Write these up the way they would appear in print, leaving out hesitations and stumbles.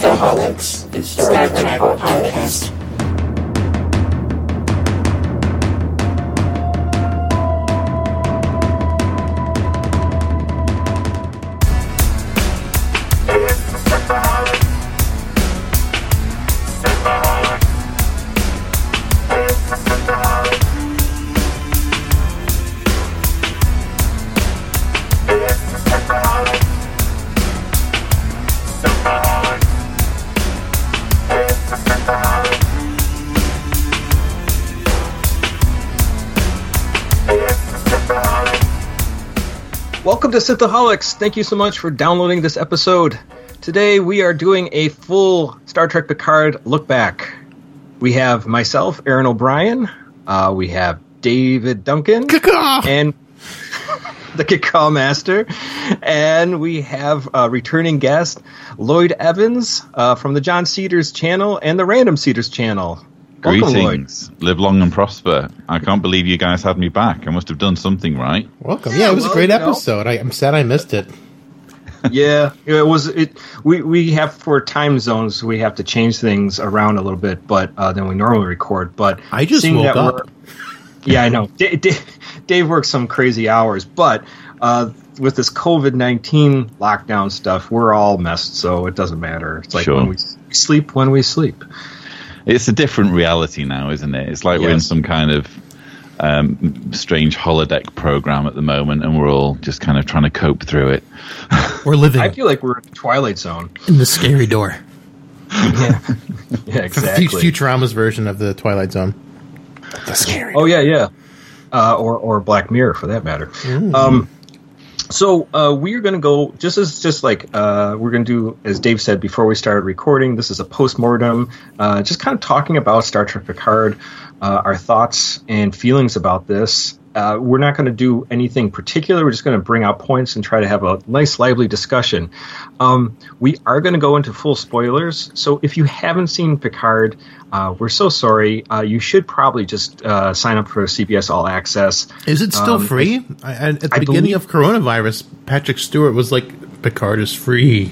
Sithaholics, it's the Red Pineapple Podcast. Welcome to Sithaholics. Thank you so much for downloading this episode. Today we are doing a full Star Trek Picard look back. We have myself, Aaron O'Brien. We have David Duncan. And the Cacaw Master. And we have a returning guest, Lloyd Evans, from the John Cedars channel and the Random Cedars channel. Welcome, Greetings. Lloyd. Live long and prosper. I can't believe you guys had me back. I must have done something right. Welcome. Yeah, it was a great episode. I'm sad I missed it. Yeah, it was. We have, for time zones, we have to change things around a little bit, but than we normally record. But I just woke up. Yeah, I know. Dave works some crazy hours, but with this COVID-19 lockdown stuff, we're all messed, so it doesn't matter. It's like when we sleep when we sleep. It's a different reality now, isn't it? It's like we're in some kind of strange holodeck program at the moment, and we're all just kind of trying to cope through it. We're living. I feel like we're in the Twilight Zone. In the scary door. Yeah, exactly. Futurama's version of the Twilight Zone. The scary door. Oh, yeah. Or Black Mirror, for that matter. Mm. So we're going to go, we're going to do, as Dave said before we started recording, this is a postmortem, just kind of talking about Star Trek Picard, our thoughts and feelings about this. We're not going to do anything particular. We're just going to bring out points and try to have a nice, lively discussion. We are going to go into full spoilers. So if you haven't seen Picard, we're so sorry. You should probably just sign up for CBS All Access. Is it still free? At the beginning of coronavirus, Patrick Stewart was like, Picard is free.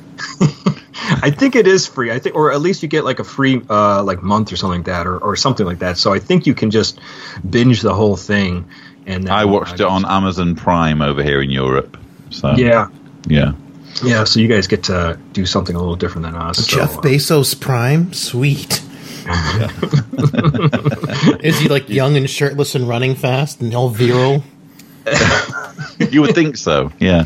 I think it is free. I think, or at least you get like a free month or something like that, or something like that. So I think you can just binge the whole thing. And then, I watched it on Amazon Prime over here in Europe. So yeah. Yeah, so you guys get to do something a little different than us. Jeff Bezos Prime? Sweet. Is he like young and shirtless and running fast and all virile? You would think so, yeah.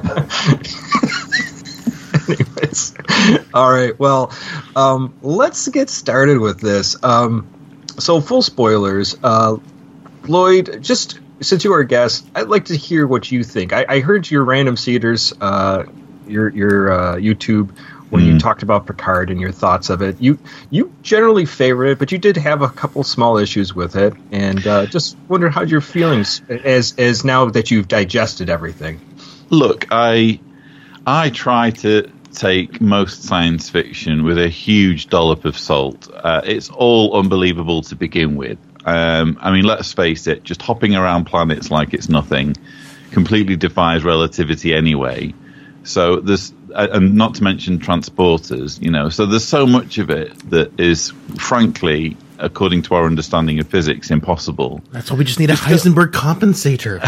Anyways, all right, well, let's get started with this. So full spoilers. Lloyd, just since you are a guest, I'd like to hear what you think. I heard your Random Cedars, your YouTube, when you talked about Picard and your thoughts of it. You generally favor it, but you did have a couple small issues with it, and just wonder how your feelings as now that you've digested everything. Look, I try to take most science fiction with a huge dollop of salt. It's all unbelievable to begin with. I mean, let's face it, just hopping around planets like it's nothing completely defies relativity anyway. So there's, and not to mention transporters, so there's so much of it that is, frankly, according to our understanding of physics, impossible. That's why we just need a Heisenberg compensator.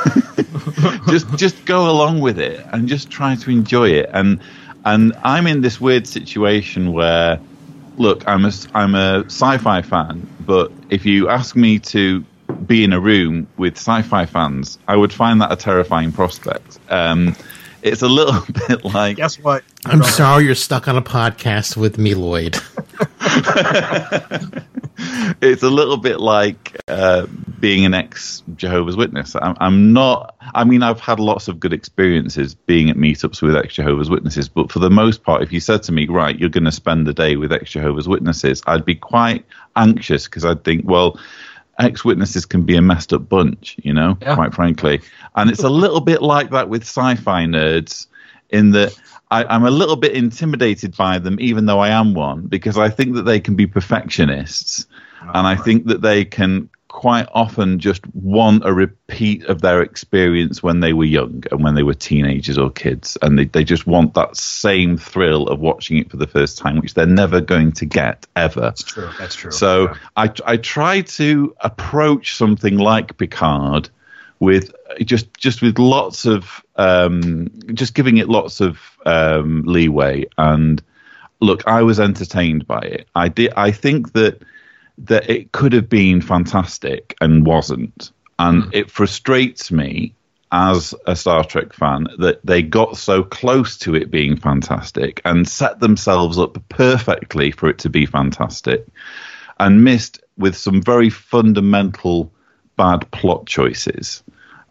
just go along with it and just try to enjoy it. And I'm in this weird situation where, look, I'm a sci-fi fan, but if you ask me to be in a room with sci-fi fans, I would find that a terrifying prospect. It's a little bit like... Guess what? I'm sorry you're stuck on a podcast with me, Lloyd. It's a little bit like being an ex-Jehovah's Witness. I'm not... I mean, I've had lots of good experiences being at meetups with ex-Jehovah's Witnesses, but for the most part, if you said to me, right, you're going to spend the day with ex-Jehovah's Witnesses, I'd be quite anxious because I'd think, well... ex-witnesses can be a messed up bunch, quite frankly. And it's a little bit like that with sci-fi nerds in that I'm a little bit intimidated by them, even though I am one, because I think that they can be perfectionists. And I think that they can quite often just want a repeat of their experience when they were young and when they were teenagers or kids. And they just want that same thrill of watching it for the first time, which they're never going to get, ever. That's true. So yeah. I try to approach something like Picard with just with lots of just giving it lots of leeway. And look, I was entertained by it. I think that it could have been fantastic and wasn't. And it frustrates me as a Star Trek fan that they got so close to it being fantastic and set themselves up perfectly for it to be fantastic and missed with some very fundamental bad plot choices.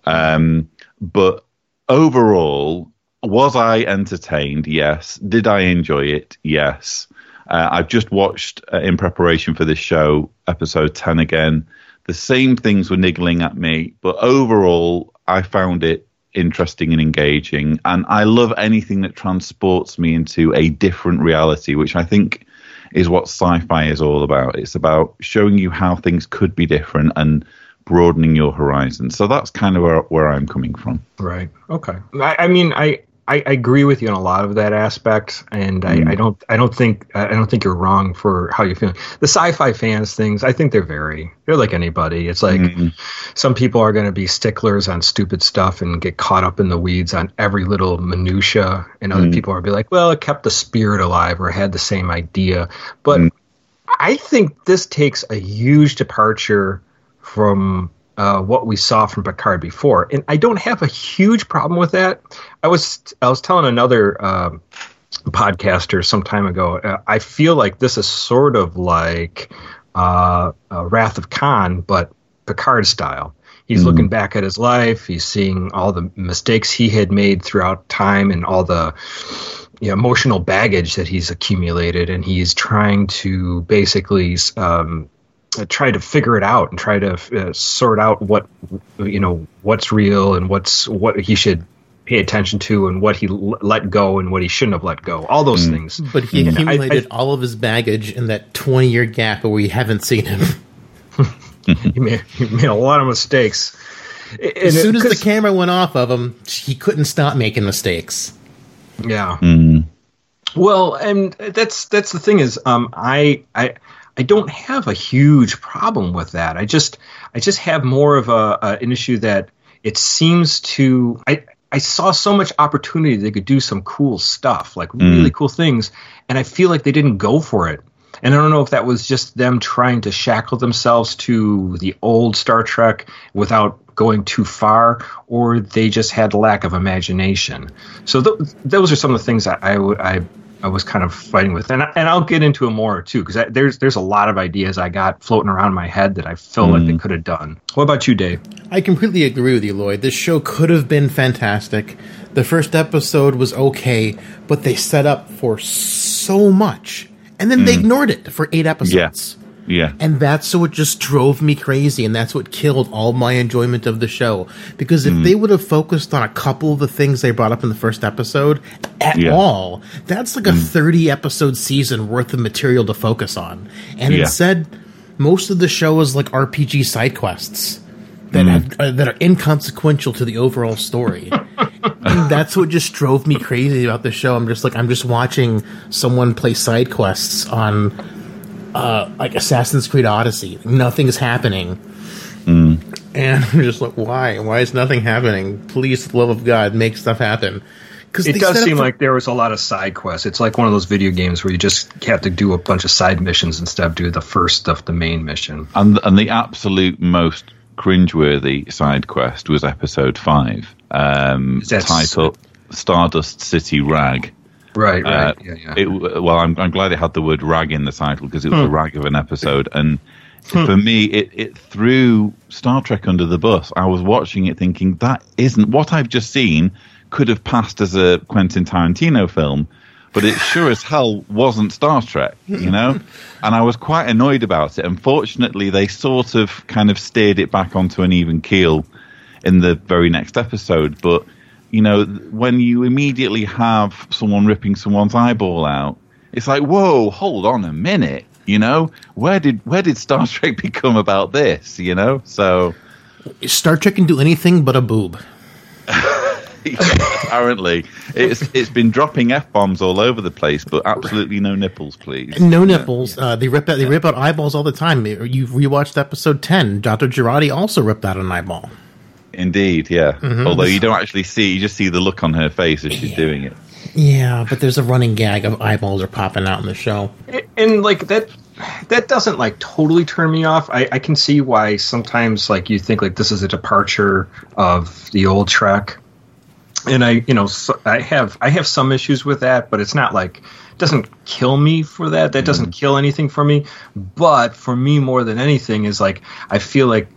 But overall, was I entertained? Yes. Did I enjoy it? Yes. I've just watched, in preparation for this show, episode 10 again. The same things were niggling at me, but overall, I found it interesting and engaging. And I love anything that transports me into a different reality, which I think is what sci-fi is all about. It's about showing you how things could be different and broadening your horizon. So that's kind of where I'm coming from. Right. Okay. I mean, I agree with you on a lot of that aspect, and I don't think you're wrong for how you're feeling. The sci-fi fans things, I think they're like anybody. It's like some people are going to be sticklers on stupid stuff and get caught up in the weeds on every little minutia, and other people are be like, well, it kept the spirit alive or had the same idea. But I think this takes a huge departure from what we saw from Picard before, and I don't have a huge problem with that. I was telling another podcaster some time ago. I feel like this is sort of like Wrath of Khan, but Picard style. He's looking back at his life. He's seeing all the mistakes he had made throughout time and all the emotional baggage that he's accumulated, and he's trying to basically try to figure it out and try to sort out what's real and what he should pay attention to and what he let go and what he shouldn't have let go. All those things. But he accumulated all of his baggage in that 20-year gap where we haven't seen him. he made a lot of mistakes. As soon as the camera went off of him, he couldn't stop making mistakes. Yeah. Well, and that's the thing is, I don't have a huge problem with that. I just have more of an issue that it seems to. I saw so much opportunity they could do some cool stuff, like really cool things, and I feel like they didn't go for it. And I don't know if that was just them trying to shackle themselves to the old Star Trek without going too far, or they just had lack of imagination. So those are some of the things that I was kind of fighting with, and I'll get into it more too, because there's a lot of ideas I got floating around in my head that I feel like they could have done. What about you, Dave? I completely agree with you, Lloyd. This show could have been fantastic. The first episode was okay, but they set up for so much, and then they ignored it for 8 episodes. Yeah. And that's what just drove me crazy, and that's what killed all my enjoyment of the show. Because if they would have focused on a couple of the things they brought up in the first episode at all, that's like a 30-episode season worth of material to focus on. And instead, most of the show is like RPG side quests that are inconsequential to the overall story. And that's what just drove me crazy about the show. I'm just watching someone play side quests on like Assassin's Creed Odyssey. Nothing's happening. And I'm just like, why? Why is nothing happening? Please, for the love of God, make stuff happen. It does seem like there was a lot of side quests. It's like one of those video games where you just have to do a bunch of side missions instead of do the first stuff, the main mission. And the absolute most cringeworthy side quest was episode 5, titled Stardust City Rag. Right. Yeah. I'm glad it had the word rag in the title, because it was a rag of an episode. And for me, it threw Star Trek under the bus. I was watching it thinking, that isn't what I've just seen. Could have passed as a Quentin Tarantino film, but it sure as hell wasn't Star Trek, And I was quite annoyed about it. Unfortunately, they sort of kind of steered it back onto an even keel in the very next episode. But when you immediately have someone ripping someone's eyeball out, it's like, whoa, hold on a minute. You know, where did Star Trek become about this? You know, so Star Trek can do anything but a boob. Apparently, it's been dropping F-bombs all over the place, but absolutely no nipples, please. No nipples. They rip out eyeballs all the time. You rewatched episode 10. Dr. Girardi also ripped out an eyeball. Indeed, yeah. Mm-hmm. Although you don't actually see, you just see the look on her face as she's doing it. Yeah, but there's a running gag of eyeballs are popping out in the show. And like that doesn't like totally turn me off. I can see why sometimes like you think like this is a departure of the old Trek. And I have some issues with that, but it's not like it doesn't kill me for that. That doesn't kill anything for me. But for me, more than anything, is like I feel like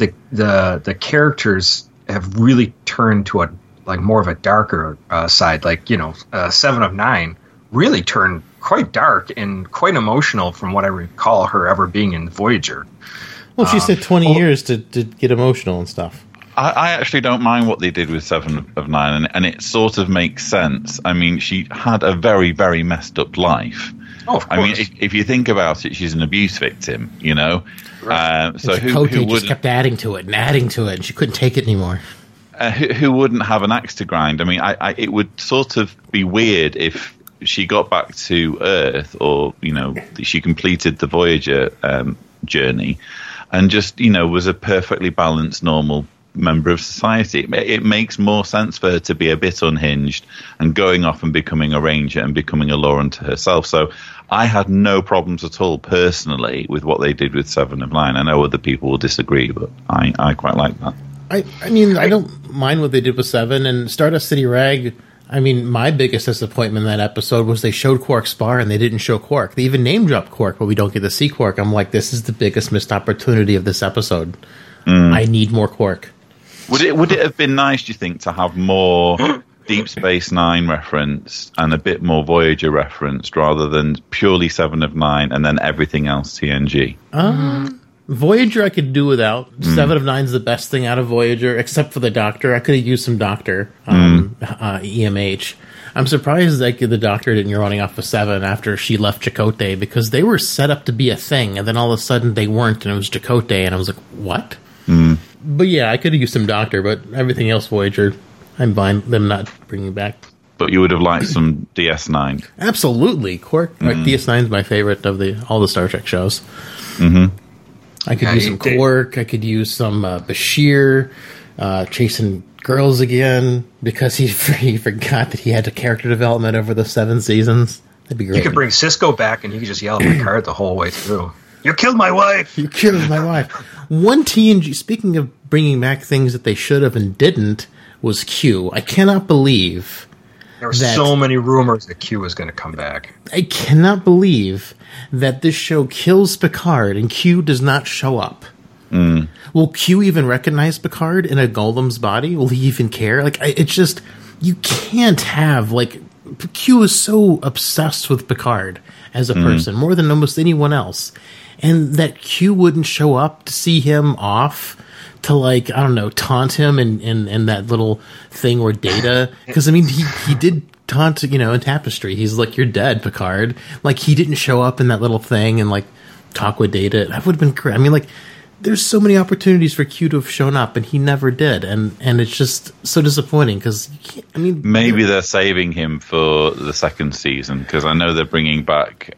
the characters have really turned to a like more of a darker side. Like 7 of 9 really turned quite dark and quite emotional from what I recall her ever being in Voyager. Well, she said 20 years to get emotional and stuff. I actually don't mind what they did with 7 of 9, and it sort of makes sense. I mean, she had a very, very messed up life. Oh, of course. I mean, if you think about it, she's an abuse victim, you know? Right. So who just kept adding to it, and she couldn't take it anymore. Who wouldn't have an axe to grind? I mean, it would sort of be weird if she got back to Earth, or, she completed the Voyager journey and just, was a perfectly balanced, normal member of society. It makes more sense for her to be a bit unhinged and going off and becoming a ranger and becoming a law unto herself. So I had no problems at all personally with what they did with 7 of 9. I know other people will disagree, but I quite like that. I mean, I don't mind what they did with 7 and Stardust City Rag. I mean, my biggest disappointment in that episode was they showed Quark's bar and they didn't show Quark. They even name dropped Quark, but we don't get to see Quark. I'm like, this is the biggest missed opportunity of this episode. I need more Quark. Would it have been nice, do you think, to have more Deep Space Nine reference and a bit more Voyager reference rather than purely 7 of 9 and then everything else TNG? Voyager I could do without. 7 of 9 is the best thing out of Voyager, except for the Doctor. I could have used some Doctor, EMH. I'm surprised that the Doctor didn't running off of 7 after she left Chakotay, because they were set up to be a thing, and then all of a sudden they weren't, and it was Chakotay, and I was like, what? But yeah, I could have used some Doctor, but everything else Voyager, I'm fine them not bringing back. But you would have liked some DS9. Absolutely. Quark, DS9 is my favorite of all the Star Trek shows. I could use some Quark. I could use some Bashir chasing girls again because he forgot that he had a character development over the 7 seasons. That'd be great. You could bring Cisco back and he could just yell at Picard the whole way through. You killed my wife! You killed my wife. One TNG, speaking of bringing back things that they should have and didn't, was Q. I cannot believe there were so many rumors that Q was going to come back. I cannot believe that this show kills Picard and Q does not show up. Will Q even recognize Picard in a golem's body? Will he even care? Like, it's just, you can't have, like, Q is so obsessed with Picard as a person, more than almost anyone else. And that Q wouldn't show up to see him off, to, like, I don't know, taunt him in that little thing where Data, because I mean he did taunt, in Tapestry. He's like, you're dead, Picard. Like, he didn't show up in that little thing and like talk with Data. That would have been great. I mean, like, there's so many opportunities for Q to have shown up and he never did, and it's just so disappointing because maybe they're saving him for the second season, because I know they're bringing back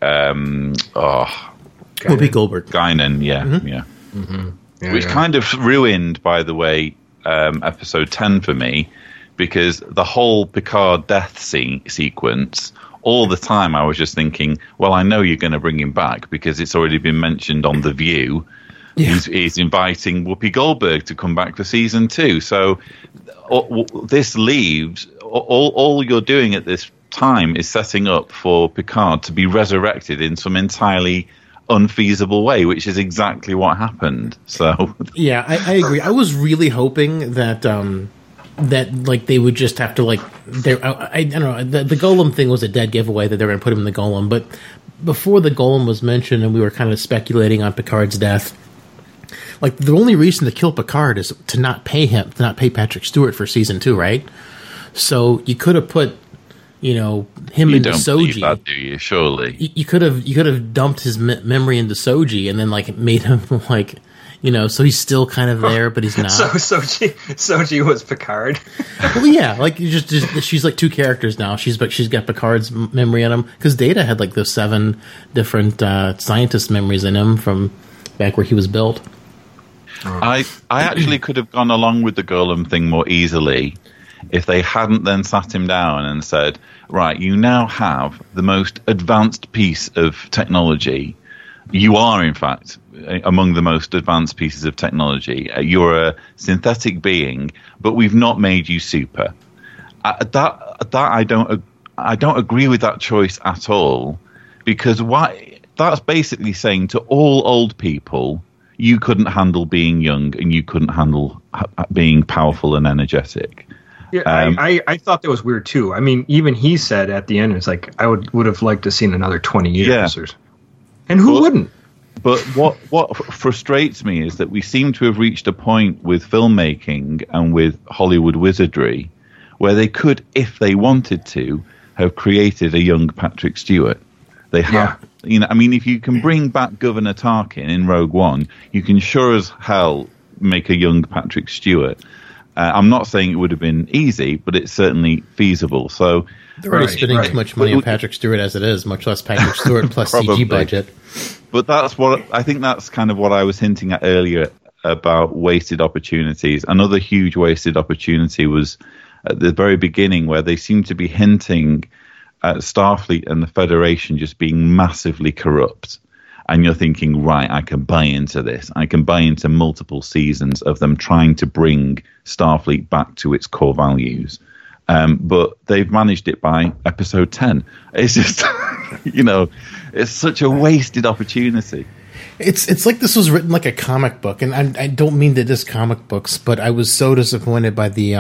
Whoopi Goldberg. Guinan, yeah. Which kind of ruined, by the way, episode 10 for me, because the whole Picard death sequence, all the time I was just thinking, well, I know you're going to bring him back because it's already been mentioned on The View. Yeah. He's inviting Whoopi Goldberg to come back for season 2. So this leaves, all you're doing at this time is setting up for Picard to be resurrected in some entirely unfeasible way, which is exactly what happened. So yeah, I agree. I was really hoping that like they would just have to like I don't know, the Golem thing was a dead giveaway that they were going to put him in the Golem, but before the Golem was mentioned and we were kind of speculating on Picard's death, like the only reason to kill Picard is to not pay Patrick Stewart for season 2, right? So you could have put him You into don't believe Soji. that, do you? Surely. You could have dumped his memory into Soji and then made him so he's still kind of there, but he's not. So Soji was Picard. Well, yeah, she's like two characters now. She's got Picard's memory in him because Data had those 7 different scientist memories in him from back where he was built. I actually could have gone along with the Golem thing more easily if they hadn't then sat him down and said, right, you now have the most advanced piece of technology. You are, in fact, among the most advanced pieces of technology. You're a synthetic being, but we've not made you super. I don't agree with that choice at all, because that's basically saying to all old people, you couldn't handle being young and you couldn't handle being powerful and energetic. Yeah, I thought that was weird too. I mean, even he said at the end, it's like I would have liked to seen another 20 years. Yeah. And who wouldn't? But what frustrates me is that we seem to have reached a point with filmmaking and with Hollywood wizardry where they could, if they wanted to, have created a young Patrick Stewart. They have, if you can bring back Governor Tarkin in Rogue One, you can sure as hell make a young Patrick Stewart. I'm not saying it would have been easy, but it's certainly feasible. So they're already spending too much money on Patrick Stewart as it is, much less Patrick Stewart plus CG budget. But I think that's kind of what I was hinting at earlier about wasted opportunities. Another huge wasted opportunity was at the very beginning, where they seem to be hinting at Starfleet and the Federation just being massively corrupt. And you're thinking, right, I can buy into this. I can buy into multiple seasons of them trying to bring Starfleet back to its core values. But they've managed it by episode 10. It's just, it's such a wasted opportunity. It's like this was written like a comic book, and I don't mean to diss comic books, but I was so disappointed by the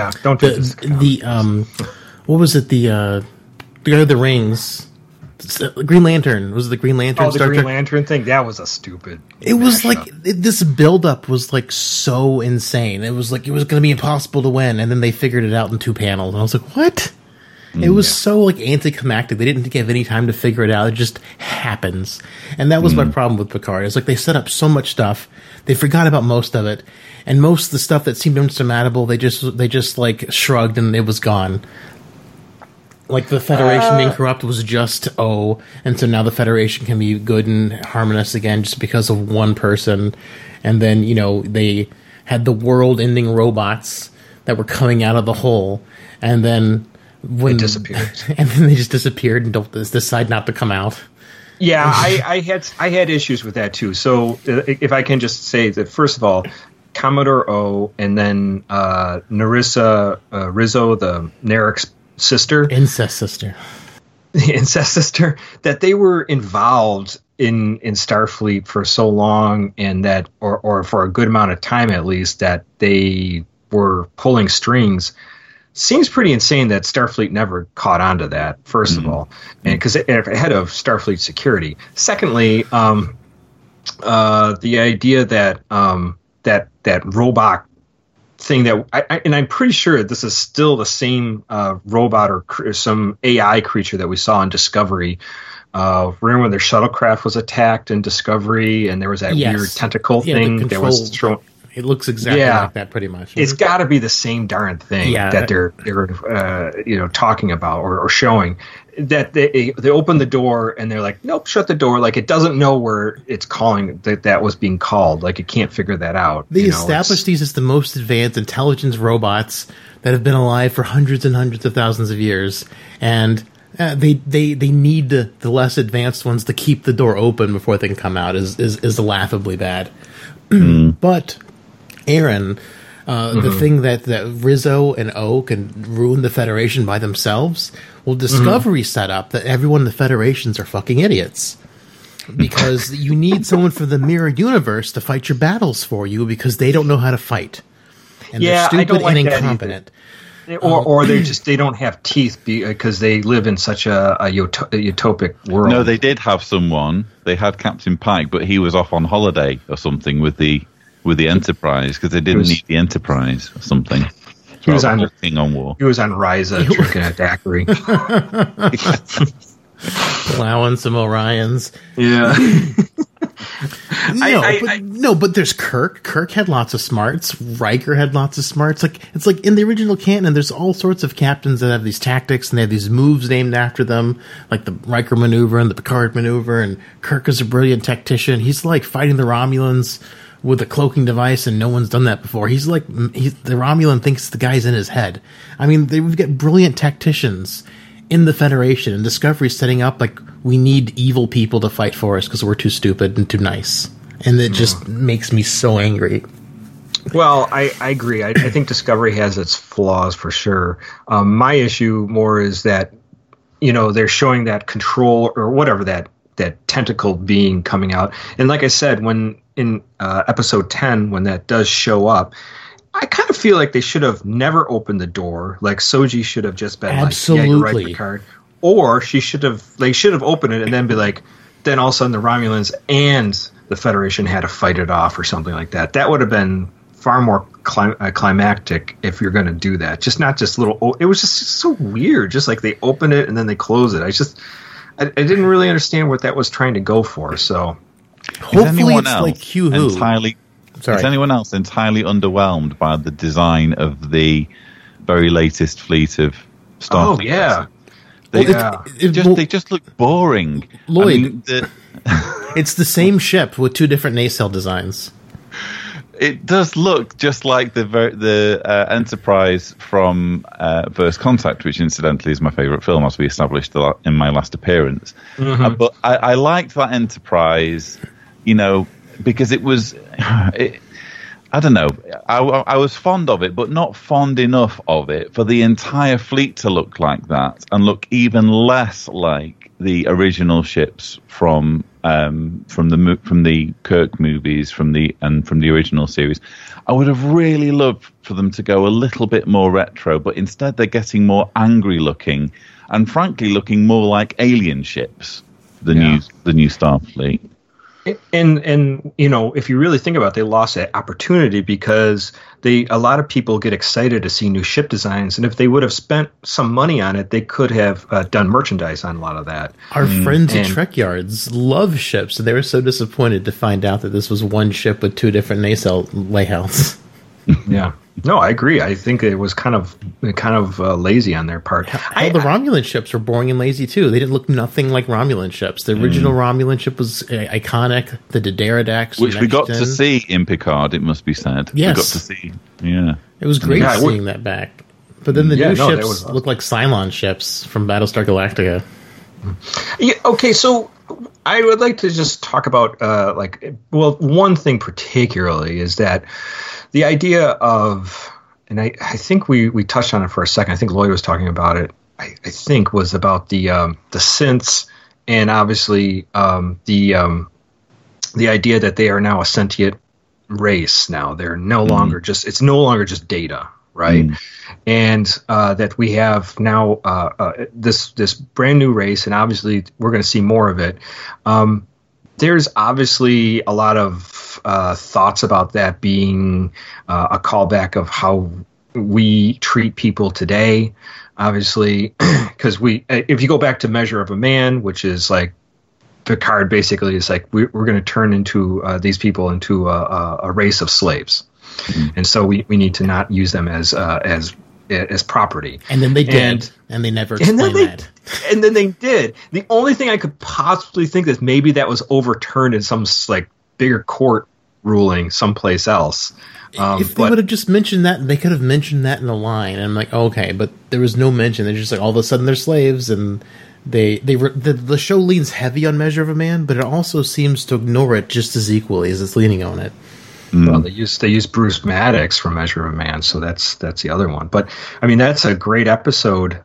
what was it, the Guy of the Rings, Green Lantern. Was it the Green Lantern? Oh, the Green Lantern thing? That was a stupid. It was this build-up was so insane. It was like it was going to be impossible to win, and then they figured it out in 2 panels, and I was like, what? It was so anticlimactic. They didn't give any time to figure it out. It just happens. And that was my problem with Picard. It's like they set up so much stuff. They forgot about most of it. And most of the stuff that seemed insurmountable, they just shrugged and it was gone. Like the Federation being corrupt was just and so now the Federation can be good and harmonious again just because of one person. And then, they had the world-ending robots that were coming out of the hole. And then when they disappeared, and then they just disappeared and don't decide not to come out. Yeah, I had issues with that too. So if I can just say that, first of all, Commodore O and then Narissa Rizzo, the Narek's sister, incest sister, that they were involved in Starfleet for so long, and that or for a good amount of time at least, that they were pulling strings. Seems pretty insane that Starfleet never caught on to that, first of all, and because ahead of Starfleet security. Secondly, the idea that that robot thing that I'm pretty sure this is still the same robot or some AI creature that we saw in Discovery. Remember when their shuttlecraft was attacked in Discovery, and there was that weird tentacle thing that was thrown. It looks exactly like that, pretty much. It's got to be the same darn thing that they're talking about or showing. That they open the door and they're like, nope, shut the door. Like it doesn't know where it's calling that was being called. Like it can't figure that out. They established these as the most advanced intelligence robots that have been alive for hundreds and hundreds of thousands of years, and they need the less advanced ones to keep the door open before they can come out. Is laughably bad, but. Aaron, the thing that Rizzo and O can ruin the Federation by themselves, well, Discovery set up that everyone in the Federations are fucking idiots. Because you need someone from the mirror universe to fight your battles for you because they don't know how to fight. And they're stupid and incompetent. Or they don't have teeth because they live in such a utopic world. No, they did have someone. They had Captain Pike, but he was off on holiday or something with the Enterprise because they didn't need the Enterprise or something. He was on King on War. He was on Ryza drinking a daiquiri. Plowing some Orions. Yeah. But there's Kirk. Kirk had lots of smarts. Riker had lots of smarts. It's like in the original canon, there's all sorts of captains that have these tactics and they have these moves named after them, like the Riker maneuver and the Picard maneuver. And Kirk is a brilliant tactician. He's like fighting the Romulans with a cloaking device, and no one's done that before. The Romulan thinks the guy's in his head. I mean, we've got brilliant tacticians in the Federation, and Discovery's setting up like we need evil people to fight for us because we're too stupid and too nice, and it just makes me so angry. Well, I agree. I think Discovery has its flaws for sure. My issue more is that they're showing that control or whatever that tentacle being coming out, and like I said, when in episode 10 when that does show up, I kind of feel like they should have never opened the door. Like Soji should have just been absolutely. Like, yeah, you're right, Picard. Or they should have opened it and then be like, then all of a sudden the Romulans and the Federation had to fight it off or something like that. That would have been far more climactic if you're going to do that. Just not just little. It was just so weird. Just like they open it and then they close it. I didn't really understand what that was trying to go for. So hopefully it's like Q-Who. Is anyone else entirely underwhelmed by the design of the very latest fleet of Starfleet? Oh, yeah. They just look boring. Lloyd, it's the same ship with two different nacelle designs. It does look just like the Enterprise from First Contact, which incidentally is my favourite film, as we established in my last appearance. Mm-hmm. But I liked that Enterprise, because it was, I don't know, I was fond of it, but not fond enough of it for the entire fleet to look like that and look even less like the original ships from the Kirk movies, from the original series. I would have really loved for them to go a little bit more retro, but instead they're getting more angry looking and frankly looking more like alien ships. The new Starfleet. And if you really think about it, they lost that opportunity because a lot of people get excited to see new ship designs, and if they would have spent some money on it, they could have done merchandise on a lot of that. Our friends at Trek Yards love ships, and they were so disappointed to find out that this was one ship with two different nacelle layouts. Yeah. No, I agree. I think it was kind of lazy on their part. The Romulan ships were boring and lazy too. They didn't look nothing like Romulan ships. The original Romulan ship was iconic. The D'Deridax, which we got to see in Picard, it must be said. Yes, we got to see. Yeah, it was great seeing that back. But then the new ships look like Cylon ships from Battlestar Galactica. Yeah, okay, so I would like to just talk about one thing particularly is that the idea of, and I think we touched on it for a second. I think Lloyd was talking about it. I think was about the synths and obviously the idea that they are now a sentient race. Now they're no longer it's no longer just data, right? And that we have now this brand new race, and obviously we're going to see more of it. There's obviously a lot of thoughts about that being a callback of how we treat people today. Obviously, because if you go back to Measure of a Man, which is like Picard basically is like we're going to turn into these people into a race of slaves, and so we need to not use them as property. And then they did, and they never explained that. And then they did. The only thing I could possibly think is maybe that was overturned in some like bigger court ruling someplace else. If they would have just mentioned that, they could have mentioned that in the line. And I'm like, okay, but there was no mention. They're just like all of a sudden they're slaves, and the show leans heavy on Measure of a Man, but it also seems to ignore it just as equally as it's leaning on it. Well, they use Bruce Maddox from Measure of a Man, so that's the other one. But I mean, that's a great episode.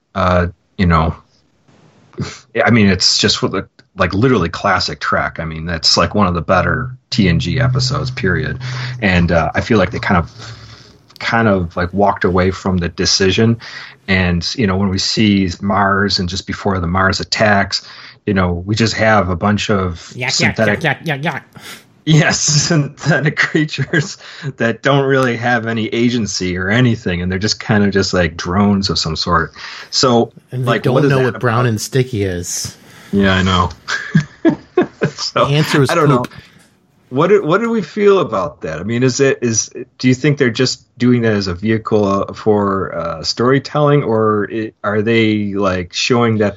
I mean, it's just like literally classic Trek. I mean, that's like one of the better TNG episodes, period. And I feel like they kind of like walked away from the decision. And when we see Mars and just before the Mars attacks, we just have a bunch of synthetic. Yes, synthetic creatures that don't really have any agency or anything, and they're just kind of just like drones of some sort. So, and they like, don't know what about? brown and sticky is. Yeah, I know. So, the answer is I don't poop. know. What do we feel about that? I mean, do you think they're just doing that as a vehicle for storytelling, or are they like showing that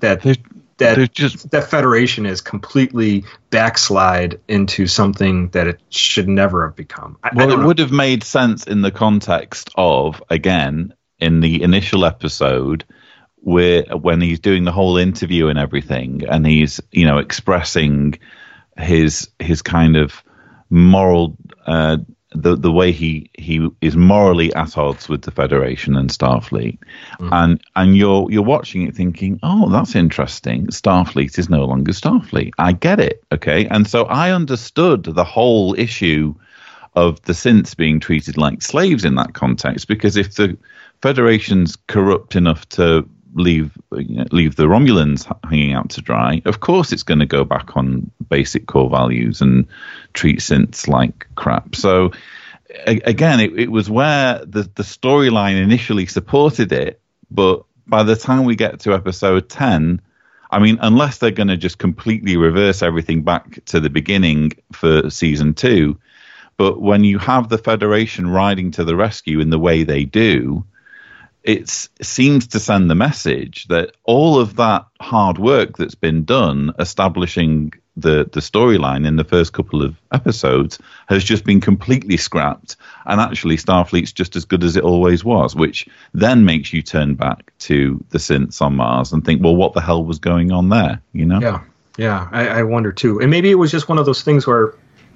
that Federation is completely backslide into something that it should never have become? Well, it would have made sense in the context of, again, in the initial episode, when he's doing the whole interview and everything, and he's, expressing his kind of moral, the way he is morally at odds with the Federation and Starfleet, and you're watching it thinking, oh, that's interesting. Starfleet is no longer Starfleet. I get it, okay, and so I understood the whole issue of the synths being treated like slaves in that context, because if the Federation's corrupt enough to leave the Romulans hanging out to dry, of course it's going to go back on basic core values and treat synths like crap. So again, it was where the storyline initially supported it, but by the time we get to episode 10, I mean, unless they're going to just completely reverse everything back to the beginning for season 2, but when you have the Federation riding to the rescue in the way they do, it seems to send the message that all of that hard work that's been done establishing the storyline in the first couple of episodes has just been completely scrapped, and actually Starfleet's just as good as it always was, which then makes you turn back to the synths on Mars and think, well, what the hell was going on there, Yeah, I wonder too. And maybe it was just one of those things where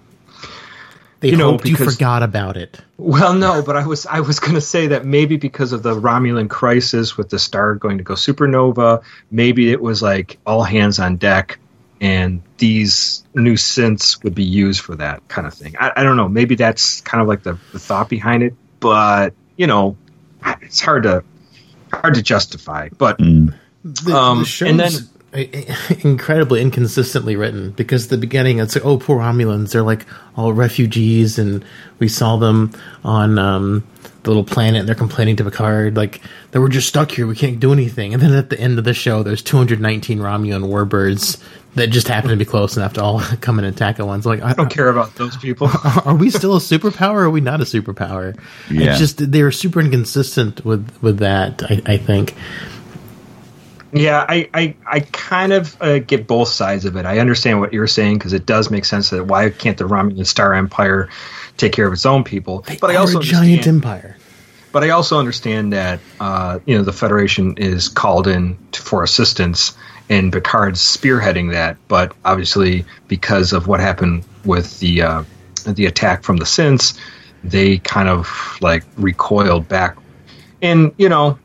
they hoped you forgot about it. Well, no, but I was going to say that maybe because of the Romulan crisis with the star going to go supernova, maybe it was like all hands on deck, and these new synths would be used for that kind of thing. I don't know. Maybe that's kind of like the thought behind it, but it's hard to justify. But the show's and then incredibly inconsistently written, because the beginning it's like, oh, poor Romulans, they're like all refugees, and we saw them on the little planet, and they're complaining to Picard like that we're just stuck here, we can't do anything. And then at the end of the show, there's 219 Romulan warbirds that just happen to be close enough to all come and attack at once. Like, I don't care about those people. Are we still a superpower, or are we not a superpower? Yeah. It's just they're super inconsistent with that, I think. Yeah, I kind of get both sides of it. I understand what you're saying, because it does make sense that why can't the Romulan Star Empire take care of its own people? But I also a giant empire. But I also understand that the Federation is called in for assistance, and Picard's spearheading that. But obviously, because of what happened with the attack from the synths, they kind of like recoiled back, and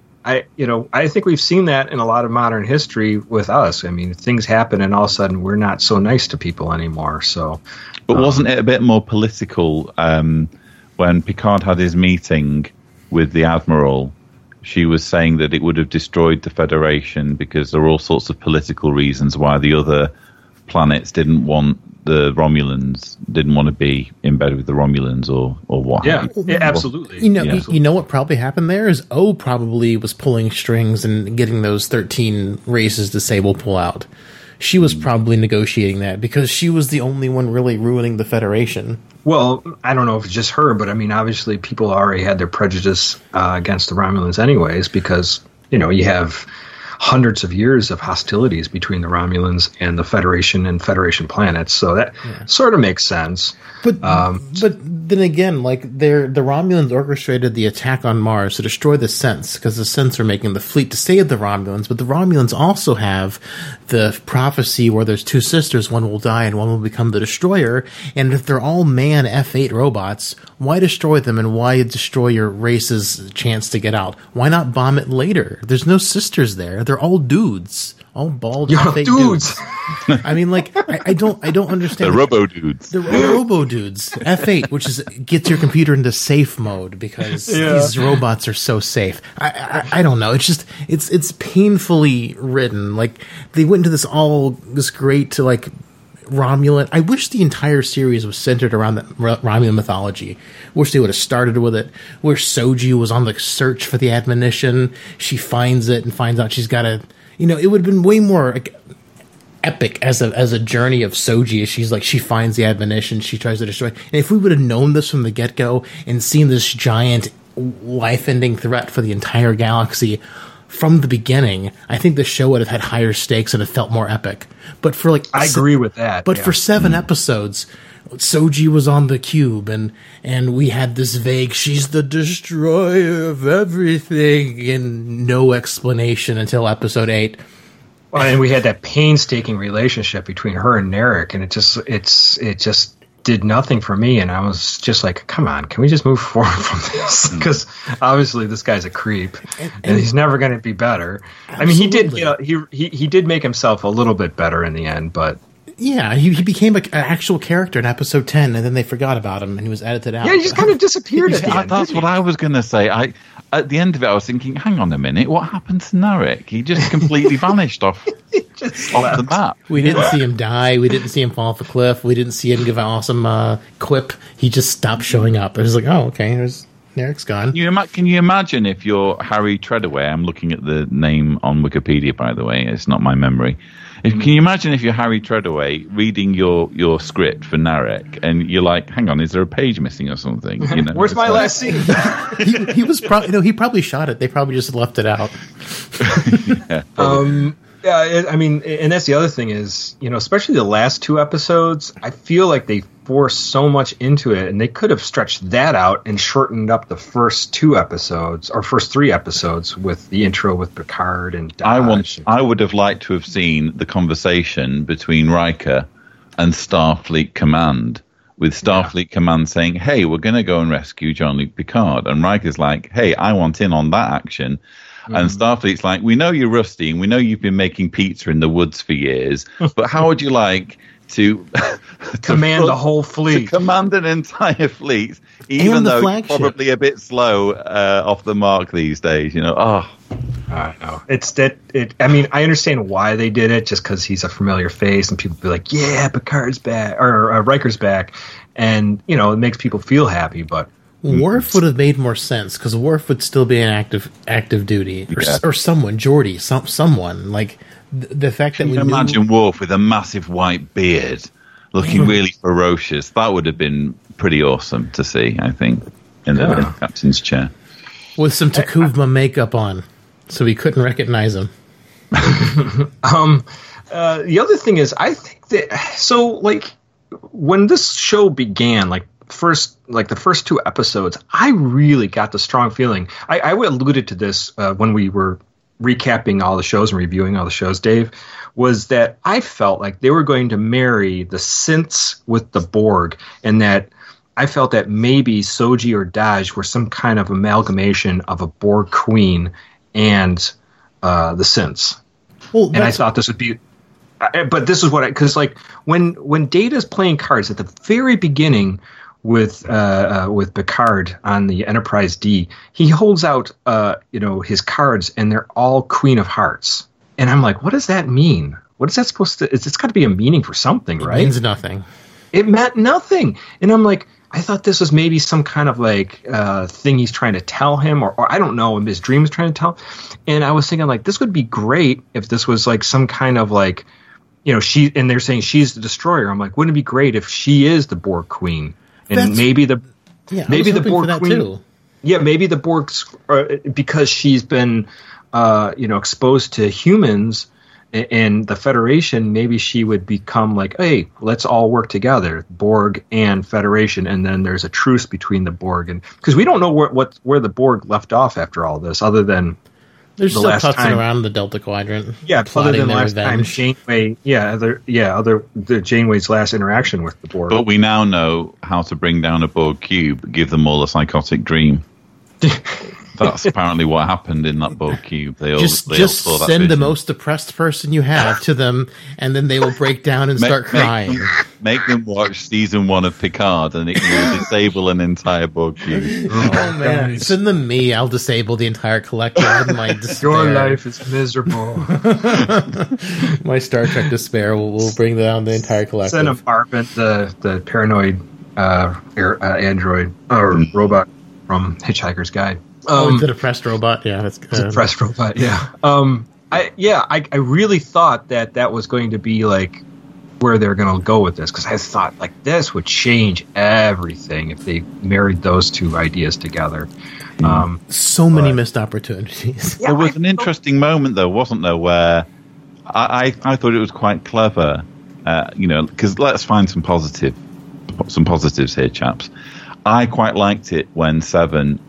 I think we've seen that in a lot of modern history with us. I mean, things happen, and all of a sudden we're not so nice to people anymore. So, but wasn't it a bit more political when Picard had his meeting with the Admiral? She was saying that it would have destroyed the Federation because there were all sorts of political reasons why the other planets didn't want the Romulans, didn't want to be in bed with the Romulans or what. Yeah, absolutely. You know what probably happened there is O probably was pulling strings and getting those 13 races to say we'll pull out. She was probably negotiating that because she was the only one really ruining the Federation. Well, I don't know if it's just her, but I mean, obviously people already had their prejudice against the Romulans anyways, because, you have hundreds of years of hostilities between the Romulans and the Federation and Federation planets, so that sort of makes sense. But then again, like the Romulans orchestrated the attack on Mars to destroy the synths, because the synths are making the fleet to save the Romulans. But the Romulans also have the prophecy where there's two sisters, one will die and one will become the destroyer. And if they're all man F8 robots, why destroy them, and why destroy your race's chance to get out? Why not bomb it later? There's no sisters there. They're all dudes. All bald F8 dudes. I mean, like, I don't understand. The robo dudes. The robo dudes. F8, which gets your computer into safe mode because these robots are so safe. I don't know. It's just it's painfully written. Like, they went into this great to like Romulan. I wish the entire series was centered around the Romulan mythology. Wish they would have started with it. Where Soji was on the search for the admonition. She finds it and finds out she's got to. It would have been way more epic as a journey of Soji. She finds the admonition. She tries to destroy it. And if we would have known this from the get go and seen this giant life-ending threat for the entire galaxy from the beginning, I think the show would have had higher stakes and it felt more epic. But for I agree with that. But for 7 episodes, Soji was on the cube, and we had this vague, she's the destroyer of everything, and no explanation until episode 8. Well, and we had that painstaking relationship between her and Narek, and it just did nothing for me, and I was just like, come on, can we just move forward from this? Because obviously this guy's a creep, and he's never going to be better. Absolutely. I mean, he did make himself a little bit better in the end, but yeah, he became an actual character in episode 10, and then they forgot about him, and he was edited out. Yeah, he just kind of disappeared at the end. That's what I was going to say. At the end of it, I was thinking, hang on a minute, what happened to Narek? He just completely vanished off the map. We didn't see him die. We didn't see him fall off a cliff. We didn't see him give an awesome quip. He just stopped showing up. It was like, oh, okay, Narek's gone. Can you imagine if you're Harry Treadaway? I'm looking at the name on Wikipedia, by the way. It's not my memory. Can you imagine if you're Harry Treadaway reading your script for Narek, and you're like, hang on, is there a page missing or something? Where's my last scene? he was he probably shot it. They probably just left it out. Yeah, I mean, and that's the other thing is, especially the last 2 episodes, I feel like they forced so much into it, and they could have stretched that out and shortened up the first 2 episodes, or first 3 episodes, with the intro with Picard and Dodge. I would have liked to have seen the conversation between Riker and Starfleet Command, with Starfleet Command saying, hey, we're going to go and rescue Jean-Luc Picard, and Riker's like, hey, I want in on that action. And Starfleet's like, we know you're rusty, and we know you've been making pizza in the woods for years, but how would you like to command the whole fleet? To command an entire fleet, even though you're probably a bit slow off the mark these days, I know. I understand why they did it, just because he's a familiar face, and people be like, yeah, Picard's back, or Riker's back, and, it makes people feel happy, but Worf would have made more sense, because Worf would still be in active duty, or someone, Geordi, someone like the fact that we imagine Worf with a massive white beard, looking really ferocious. That would have been pretty awesome to see, I think, in the captain's chair with some Takuvma makeup on, so we couldn't recognize him. The other thing is, I think that when this show began, the first 2 episodes, I really got the strong feeling. I alluded to this when we were recapping all the shows and reviewing all the shows, Dave, was that I felt like they were going to marry the synths with the Borg, and that I felt that maybe Soji or Daj were some kind of amalgamation of a Borg queen and the synths. Well, and I thought this would be... But this is what because when Data's playing cards at the very beginning with Picard on the Enterprise D, he holds out his cards, and they're all Queen of Hearts, and I'm like, what does that mean? What is that supposed to? It's got to be a meaning for something, right? It means nothing. It meant nothing, and I'm like, I thought this was maybe some kind of thing he's trying to tell him, or I don't know, in his dreams trying to tell. And I was thinking this would be great if this was some kind of she, and they're saying she's the destroyer. I'm like, wouldn't it be great if she is the Borg queen? And maybe the Borg queen too. Yeah, maybe the Borg's because she's been exposed to humans and the Federation. Maybe she would become hey, let's all work together, Borg and Federation, and then there's a truce between the Borg, and because we don't know where the Borg left off after all this, other than they're still putzing around the Delta Quadrant. Yeah, other than last time Janeway. The Janeway's last interaction with the Borg. But we now know how to bring down a Borg cube, give them all a psychotic dream. That's apparently what happened in that Borg cube. They just send the most depressed person you have to them, and then they will break down and start crying. Make them watch season 1 of Picard, and it will disable an entire Borg cube. Oh man, send them me. I'll disable the entire collective in my despair. Your life is miserable. My Star Trek despair will bring down the entire collective. Send him Marvin, the paranoid android or robot from Hitchhiker's Guide. The depressed robot. Yeah, that's good. Depressed robot. Yeah. I really thought that was going to be like where they're going to go with this, because I thought like this would change everything if they married those two ideas together. So many missed opportunities. There was an interesting moment, though, wasn't there, where I thought it was quite clever, because let's find some positives here, chaps. I quite liked it when Seven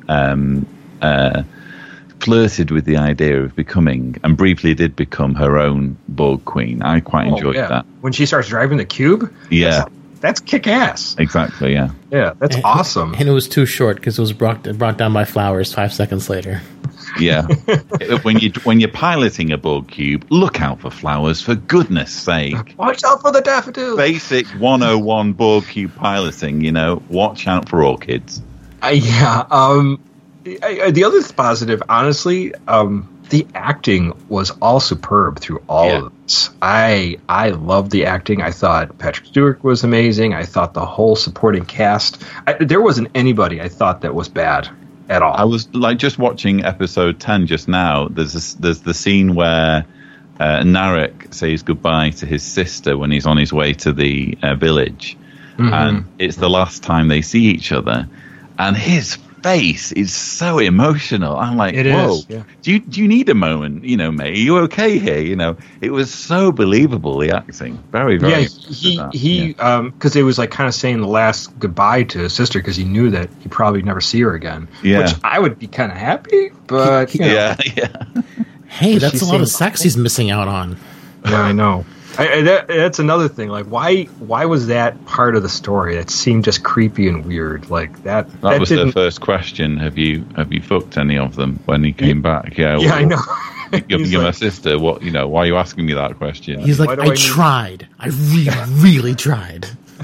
flirted with the idea of becoming, and briefly did become, her own Borg queen. I quite enjoyed that. When she starts driving the cube? Yeah. That's kick-ass. Exactly, yeah. Yeah, that's awesome. And it was too short because it was brought down by flowers 5 seconds later. Yeah. when you're piloting a Borg cube, look out for flowers, for goodness sake. Watch out for the daffodils. Basic 101 Borg cube piloting, watch out for orchids. The other positive, honestly, the acting was all superb through all of this. I loved the acting. I thought Patrick Stewart was amazing. I thought the whole supporting cast, there wasn't anybody I thought that was bad at all. I was just watching episode 10 just now. There's the scene where Narek says goodbye to his sister when he's on his way to the village, and it's the last time they see each other, and his face is so emotional. I'm like, whoa, do you need a moment, mate? Are you okay here? It was so believable, the acting. Very, very. Yeah, because it was like kind of saying the last goodbye to his sister, because he knew that he probably never see her again. Yeah. Which I would be kind of happy, but yeah. Hey, that's a lot of sex he's missing out on. Yeah, I know. That's another thing. Like, why was that part of the story? That seemed just creepy and weird. Like that was their first question. Have you fucked any of them when he came back? Yeah, I know. You're my sister. What? Why are you asking me that question? He's like, I tried. I really, really tried.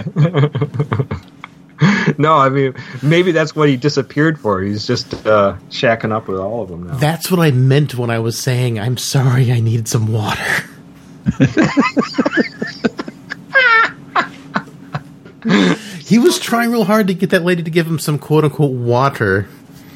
No, I mean, maybe that's what he disappeared for. He's just shacking up with all of them now. That's what I meant when I was saying, I'm sorry, I needed some water. He was trying real hard to get that lady to give him some quote-unquote water.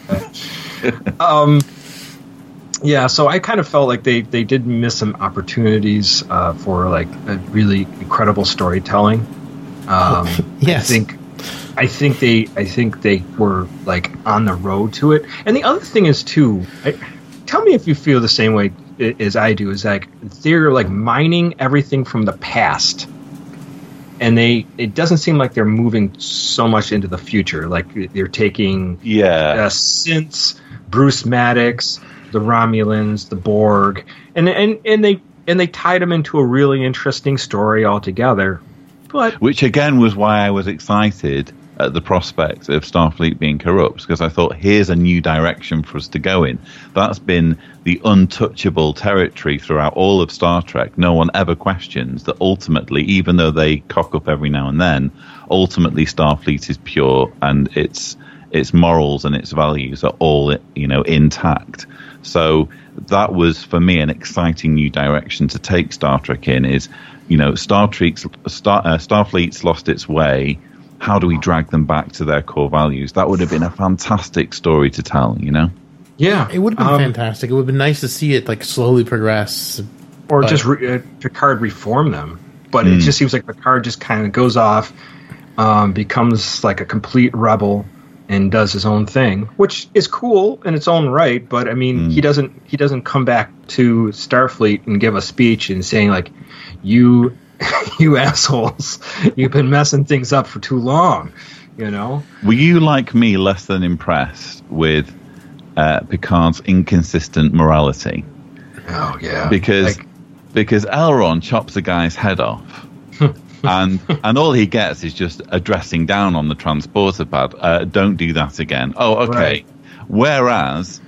Yeah, so I kind of felt like they did miss some opportunities for like a really incredible storytelling. Yes. I think they were like on the road to it. And the other thing is too, tell me if you feel the same way as I do, is like they're like mining everything from the past, and it doesn't seem like they're moving so much into the future. Like they're taking synths, Bruce Maddox, the Romulans, the Borg, and they tied them into a really interesting story altogether. But which again was why I was excited at the prospect of Starfleet being corrupt, because I thought, here's a new direction for us to go in. That's been the untouchable territory throughout all of Star Trek. No one ever questions that ultimately, even though they cock up every now and then, ultimately Starfleet is pure and its morals and its values are all, intact. So that was, for me, an exciting new direction to take Star Trek in, is, Starfleet's lost its way. How do we drag them back to their core values? That would have been a fantastic story to tell, Yeah. It would have been fantastic. It would have been nice to see it like slowly progress. Or just Picard reform them. But it just seems like Picard just kind of goes off, becomes like a complete rebel, and does his own thing, which is cool in its own right. But I mean, he doesn't come back to Starfleet and give a speech and saying like, you assholes, you've been messing things up for too long, Were you, like me, less than impressed with Picard's inconsistent morality? Oh yeah, because Elrond chops a guy's head off, and all he gets is just a dressing down on the transporter pad. Don't do that again. Oh, okay. Right. Whereas,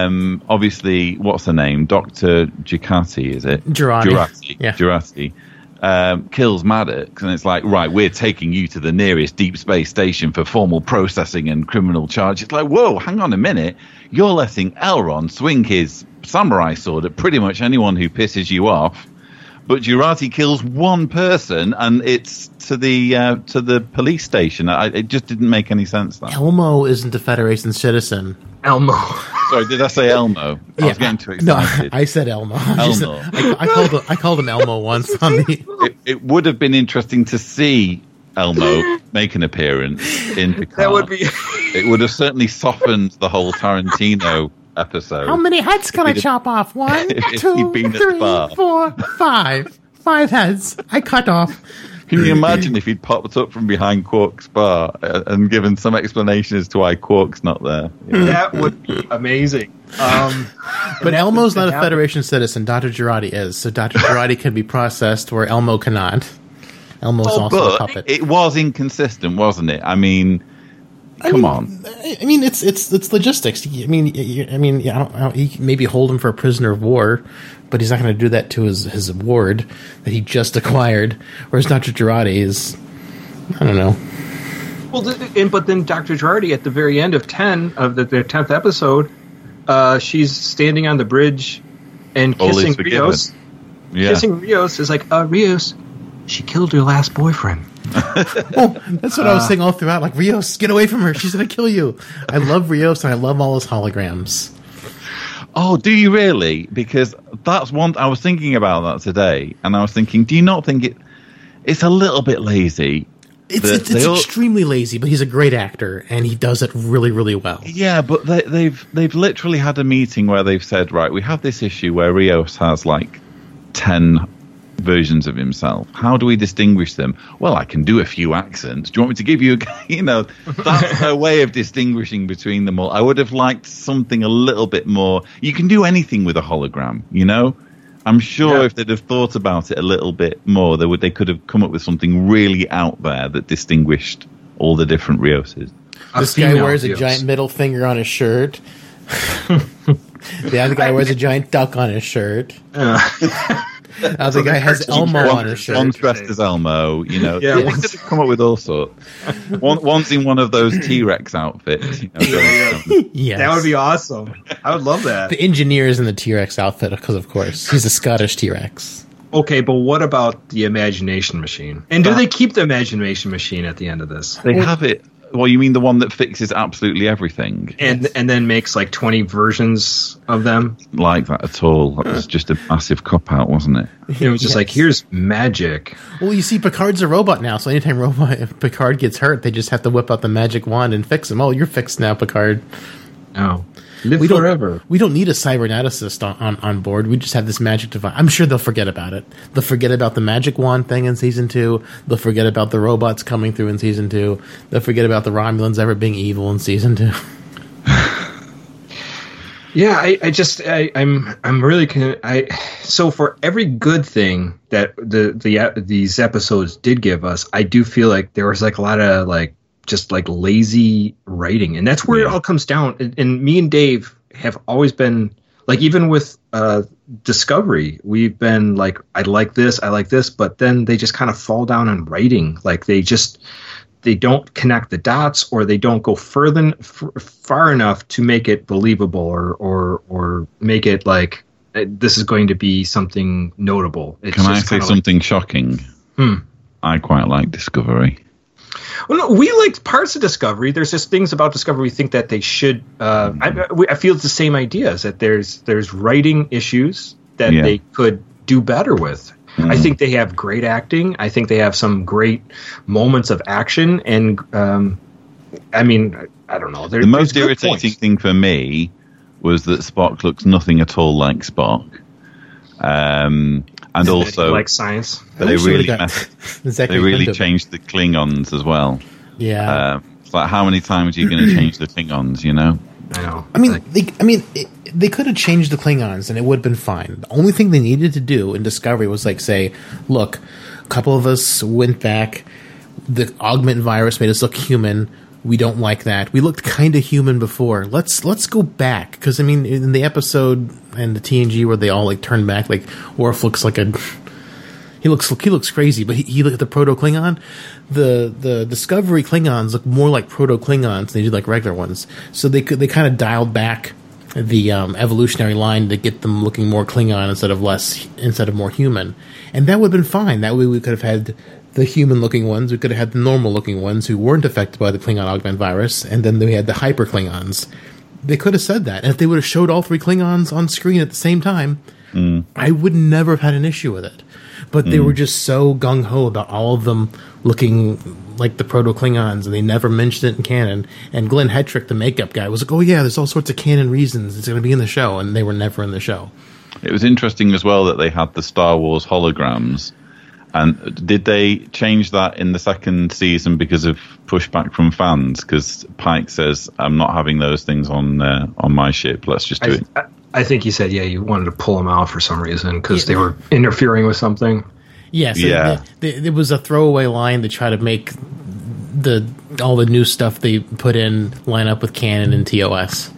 obviously, what's her name? Dr. Jurati, is it? Jurati. Yeah. Jurati. kills Maddox, and it's like, right, we're taking you to the nearest deep space station for formal processing and criminal charge. It's like, whoa, hang on a minute. You're letting Elrond swing his samurai sword at pretty much anyone who pisses you off, but Jurati kills one person, and it's to the police station. It just didn't make any sense. That Elmo isn't a Federation citizen. Elmo. Sorry, did I say Elmo? I was getting too excited. No, I said Elmo. Elmo. I called him Elmo once on the. It would have been interesting to see Elmo make an appearance in Picard. That would be. It would have certainly softened the whole Tarantino episode. How many heads can I chop off? 1, 2, 3, 4, 5. 5 heads. I cut off. Can you imagine if he'd popped up from behind Quark's bar and given some explanation as to why Quark's not there? Yeah. That would be amazing. But Elmo's not a Federation citizen. Dr. Jurati is. So Dr. Jurati can be processed where Elmo cannot. Elmo's also a puppet. It was inconsistent, wasn't it? I mean, come on. I mean, it's logistics. I mean, he maybe hold him for a prisoner of war, but he's not going to do that to his ward that he just acquired. Whereas Dr. Jurati is, I don't know. Well, but then Dr. Jurati at the very end of the 10th episode, she's standing on the bridge and kissing Rios. Yeah. Kissing Rios is like, Rios, she killed her last boyfriend. Well, that's what I was saying all throughout. Like, Rios, get away from her. She's going to kill you. I love Rios, and I love all his holograms. Oh, do you really? Because that's one. I was thinking about that today, and I was thinking, do you not think it's a little bit lazy? It's extremely lazy, but he's a great actor, and he does it really, really well. Yeah, but they've literally had a meeting where they've said, right, we have this issue where Rios has like 10 versions of himself. How do we distinguish them? Well, I can do a few accents. Do you want me to give you that's a way of distinguishing between them all. I would have liked something a little bit more. You can do anything with a hologram, I'm sure if they'd have thought about it a little bit more, they could have come up with something really out there that distinguished all the different Rioses. This guy wears a giant middle finger on his shirt. The other guy wears a giant duck on his shirt. The other guy has Elmo on his shirt. One's dressed as Elmo, They could have come up with all sorts. One's in one of those T-Rex outfits. Yes. That would be awesome. I would love that. The engineer's in the T-Rex outfit, because of course he's a Scottish T-Rex. Okay, but what about the Imagination Machine? And do they keep the Imagination Machine at the end of this? They have it. Well, you mean the one that fixes absolutely everything? And then makes like 20 versions of them? Like that at all. That was just a massive cop-out, wasn't it? It was just like, here's magic. Well, you see, Picard's a robot now, so anytime if Picard gets hurt, they just have to whip out the magic wand and fix him. Oh, you're fixed now, Picard. Oh. Live forever. We don't need a cyberneticist on board. We just have this magic device. I'm sure they'll forget about it. They'll forget about the magic wand thing in season 2. They'll forget about the robots coming through in season 2. They'll forget about the Romulans ever being evil in season 2. Yeah, I'm really so for every good thing that these episodes did give us, I do feel like there was like a lot of like just like lazy writing, and that's where it all comes down. And me and Dave have always been like, even with Discovery, we've been like, I like this, but then they just kind of fall down on writing. Like they don't connect the dots, or they don't go far enough to make it believable, or make it like this is going to be something notable. Can I say something shocking? I quite like Discovery. Well, no, we liked parts of Discovery. There's just things about Discovery we think that they should. I feel it's the same idea, is that there's writing issues that they could do better with. I think they have great acting. I think they have some great moments of action. And I mean, I don't know. The most irritating thing for me was that Spock looks nothing at all like Spock. And also, like science, they really changed the Klingons as well. Yeah, it's like, how many times are you going to change the Klingons? I know. They could have changed the Klingons and it would have been fine. The only thing they needed to do in Discovery was like say, look, a couple of us went back. The augment virus made us look human. We don't like that. We looked kind of human before. Let's go back, because I mean, in the episode and the TNG where they all like turn back, like Worf looks like he He looks crazy, but he look at the Proto-Klingon. The Discovery Klingons look more like Proto-Klingons than they do like regular ones. So they kind of dialed back the evolutionary line to get them looking more Klingon instead of more human. And that would have been fine. That way we could have had the human-looking ones. We could have had the normal-looking ones who weren't affected by the Klingon augment virus. And then we had the Hyper-Klingons. They could have said that. And if they would have showed all three Klingons on screen at the same time, I would never have had an issue with it. But they were just so gung-ho about all of them looking like the Proto-Klingons, and they never mentioned it in canon. And Glenn Hetrick, the makeup guy, was like, oh yeah, there's all sorts of canon reasons it's going to be in the show, and they were never in the show. It was interesting as well that they had the Star Wars holograms. And did they change that in the second season because of pushback from fans? Because Pike says, I'm not having those things on my ship, let's just do it. I think he said, you wanted to pull them out for some reason because they were interfering with something. Yes, it was a throwaway line to try to make all the new stuff they put in line up with canon and TOS.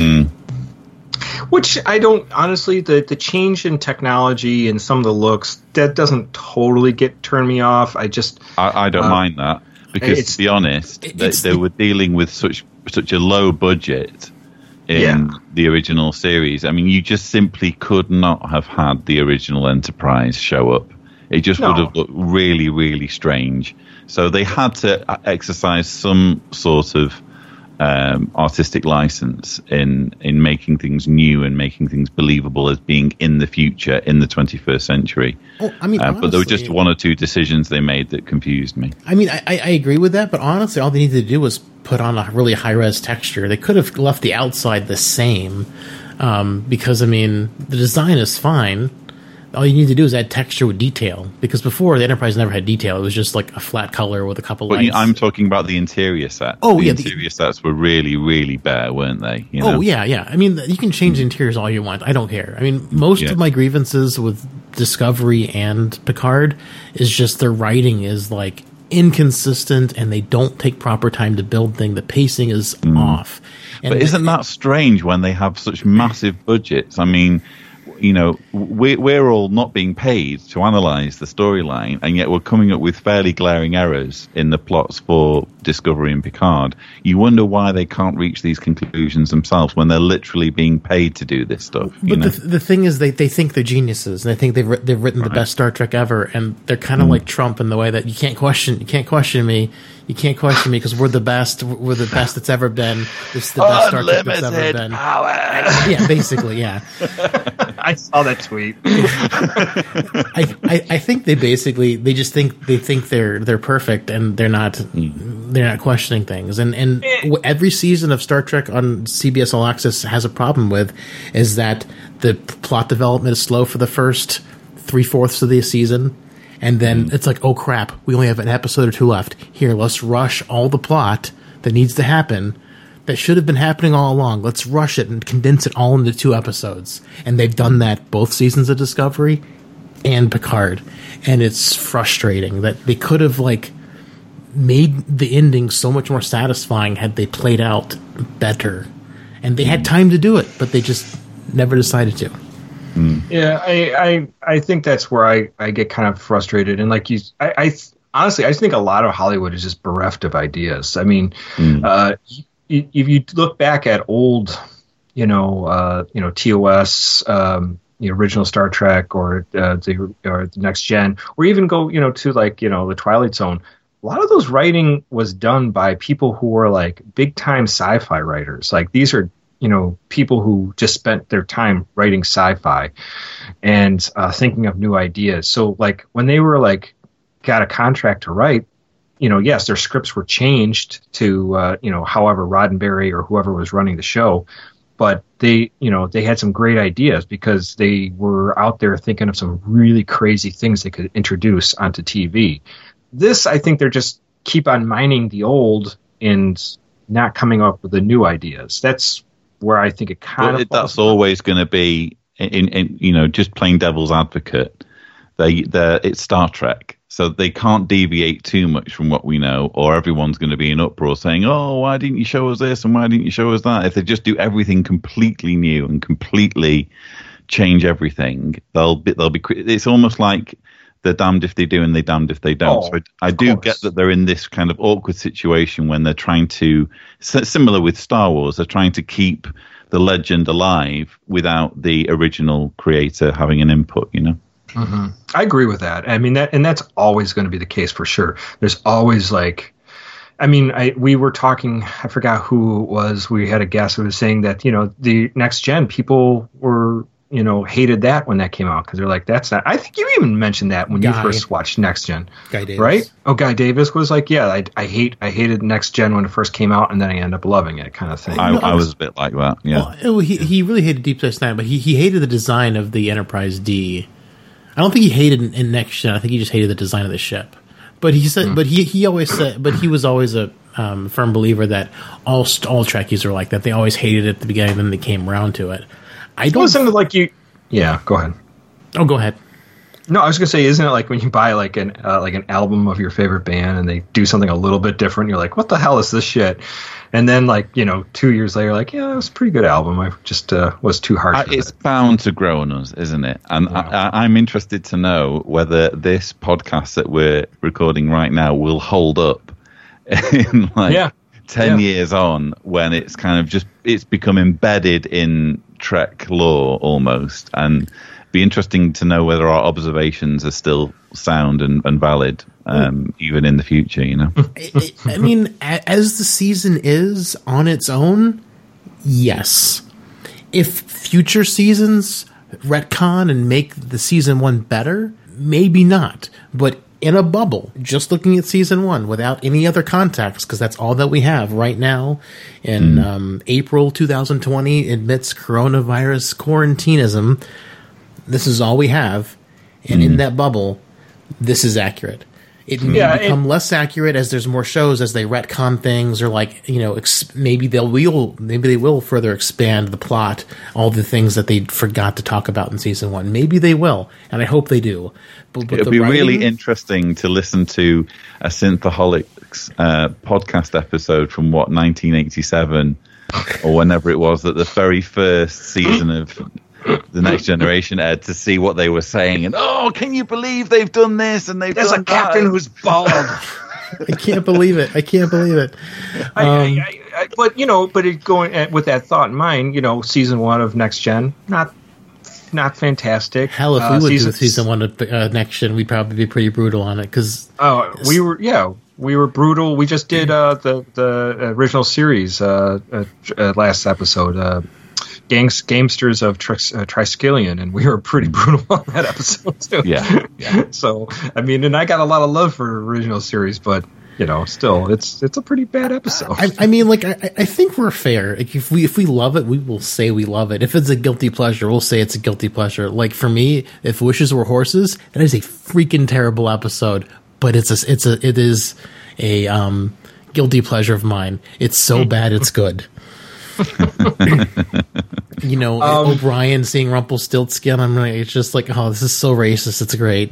Which I don't, honestly, the change in technology and some of the looks, that doesn't totally turn me off. I don't mind that because, to be honest, they were dealing with such a low budget in the original series. I mean, you just simply could not have had the original Enterprise show up. It just would have looked really, really strange. So they had to exercise some sort of artistic license in making things new and making things believable as being in the future, in the 21st century. Oh, I mean, honestly, but there were just one or two decisions they made that confused me. I mean, I agree with that, but honestly, all they needed to do was put on a really high-res texture. They could have left the outside the same, because, I mean, the design is fine. All you need to do is add texture with detail. Because before, the Enterprise never had detail. It was just like a flat color with a couple lights. I'm talking about the interior set. Oh, the interior sets were really, really bare, weren't they? Yeah. I mean, you can change the interiors all you want. I don't care. I mean, most of my grievances with Discovery and Picard is just their writing is, like, inconsistent, and they don't take proper time to build things. The pacing is off. And but isn't that strange when they have such massive budgets? I mean, we're all not being paid to analyze the storyline, and yet we're coming up with fairly glaring errors in the plots for Discovery and Picard. You wonder why they can't reach these conclusions themselves when they're literally being paid to do this stuff. But the thing is, they think they're geniuses, and they think they've written the best Star Trek ever, and they're kind of like Trump in the way that you can't question me. You can't question me because we're the best. We're the best that's ever been. This is the best Star Trek that's ever been. Power. Yeah, basically, yeah. I saw that tweet. I think they just think they're perfect, and they're not questioning things. And every season of Star Trek on CBS All Access has a problem with is that the plot development is slow for the first 3/4 of the season. And then it's like, oh crap, we only have an episode or two left. Here, let's rush all the plot that needs to happen, that should have been happening all along. Let's rush it and condense it all into 2 episodes. And they've done that both seasons of Discovery and Picard. And it's frustrating that they could have, like, made the ending so much more satisfying had they played out better. And they had time to do it, but they just never decided to. Yeah, I think that's where I get kind of frustrated. And like I honestly, I think a lot of Hollywood is just bereft of ideas. I mean, if you look back at old, TOS, the original Star Trek, or the Next Gen, or even go, to like, the Twilight Zone, a lot of those writing was done by people who were like big time sci-fi writers. Like these are, people who just spent their time writing sci-fi and thinking of new ideas. So like when they were like got a contract to write, yes, their scripts were changed to, however Roddenberry or whoever was running the show, but they had some great ideas because they were out there thinking of some really crazy things they could introduce onto TV. This, I think they're just keep on mining the old and not coming up with the new ideas. That's where I think it kind of that's always going to be in just playing devil's advocate. It's Star Trek, so they can't deviate too much from what we know, or everyone's going to be in uproar saying, "Oh, why didn't you show us this and why didn't you show us that?" If they just do everything completely new and completely change everything, they'll be. It's almost like they're damned if they do and they're damned if they don't. So I do get that they're in this kind of awkward situation when they're trying to, similar with Star Wars, they're trying to keep the legend alive without the original creator having an input, you know? Mm-hmm. I agree with that. I mean, that's always going to be the case for sure. There's always like, I mean, we were talking, I forgot who it was. We had a guest who was saying that, you know, the next gen people were, you know, hated that when that came out because they're like, that's not. I think you even mentioned that when you first watched Next Gen, Guy Davis, right? Oh, Guy Davis was like, yeah, I hated Next Gen when it first came out, and then I ended up loving it, kind of thing. I was a bit like that, yeah. Well, he really hated Deep Space Nine, but he hated the design of the Enterprise D. I don't think he hated in Next Gen. I think he just hated the design of the ship. But he said, but he always said, but he was always a firm believer that all Trekkies are like that. They always hated it at the beginning, then they came around to it. I don't listen to like you. Yeah, go ahead. Oh, go ahead. No, I was gonna say, isn't it like when you buy like an album of your favorite band and they do something a little bit different? You're like, what the hell is this shit? And then like 2 years later, like, yeah, it was a pretty good album. I just was too hard. It's bound to grow on us, isn't it? And I'm interested to know whether this podcast that we're recording right now will hold up in 10 years on, when it's kind of it's become embedded in Trek lore almost, and be interesting to know whether our observations are still sound and valid even in the future, you know. I mean, as the season is on its own, yes. If future seasons retcon and make the season 1 better, maybe not. But in a bubble, just looking at season 1 without any other context, because that's all that we have right now in April 2020 amidst coronavirus quarantinism. This is all we have, and in that bubble, this is accurate. It may become less accurate as there's more shows, as they retcon things, or like, you know, maybe they will further expand the plot, all the things that they forgot to talk about in season 1. Maybe they will, and I hope they do. But it'll be really interesting to listen to a Synthaholics podcast episode from 1987 or whenever it was, that the very first season of The Next Generation aired, to see what they were saying, and can you believe they've done this and there's a captain who's bald. I can't believe it. But it going with that thought in mind, season 1 of Next Gen, not fantastic. Hell, if we would do season 1 of Next Gen, we'd probably be pretty brutal on it, because we were brutal. We just did the original series last episode. Gamesters of Triskelion, and we were pretty brutal on that episode too. Yeah. So I mean, and I got a lot of love for original series, but still, it's a pretty bad episode. I mean, like I think we're fair. Like, if we love it, we will say we love it. If it's a guilty pleasure, we'll say it's a guilty pleasure. Like for me, if Wishes Were Horses, that is a freaking terrible episode, but it is a guilty pleasure of mine. It's so bad, it's good. O'Brien seeing Rumpelstiltskin, I'm like, it's just like, oh, this is so racist, it's great.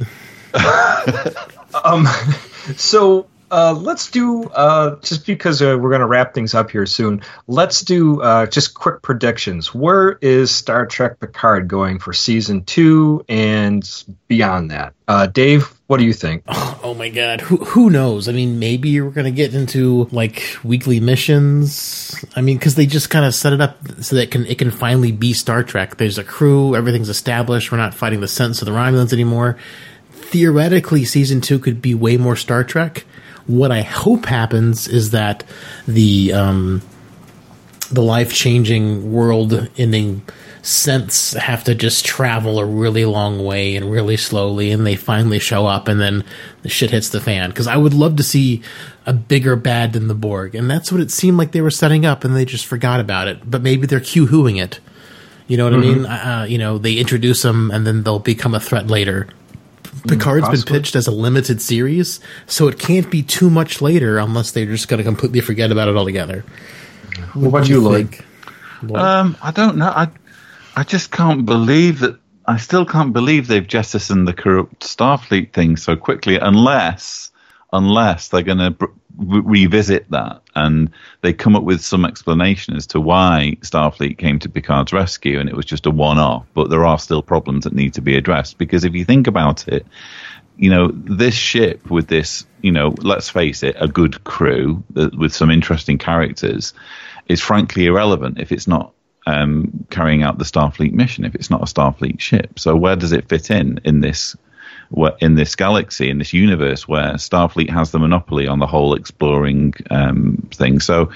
So let's do just because we're going to wrap things up here soon, let's do just quick predictions. Where is Star Trek Picard going for season 2 and beyond that? Dave, what do you think? Oh my god, who knows? I mean, maybe we're going to get into like weekly missions. I mean, because they just kind of set it up so that it can finally be Star Trek. There's a crew, everything's established. We're not fighting the Sense of the Romulans anymore. Theoretically, season 2 could be way more Star Trek. What I hope happens is that the life-changing, world-ending Sense have to just travel a really long way and really slowly, and they finally show up, and then the shit hits the fan. Because I would love to see a bigger bad than the Borg, and that's what it seemed like they were setting up, and they just forgot about it. But maybe they're Q-hooing it. You know what I mean? They introduce them, and then they'll become a threat later. Picard's been pitched as a limited series, so it can't be too much later unless they're just going to completely forget about it altogether. What about you, Lloyd? I don't know. I just can't believe that. I still can't believe they've jettisoned the corrupt Starfleet thing so quickly, unless they're going to revisit that and they come up with some explanation as to why Starfleet came to Picard's rescue and it was just a one-off, but there are still problems that need to be addressed. Because if you think about it, this ship with this, let's face it, a good crew with some interesting characters is frankly irrelevant if it's not carrying out the Starfleet mission, if it's not a Starfleet ship. So where does it fit in this galaxy, in this universe where Starfleet has the monopoly on the whole exploring thing? So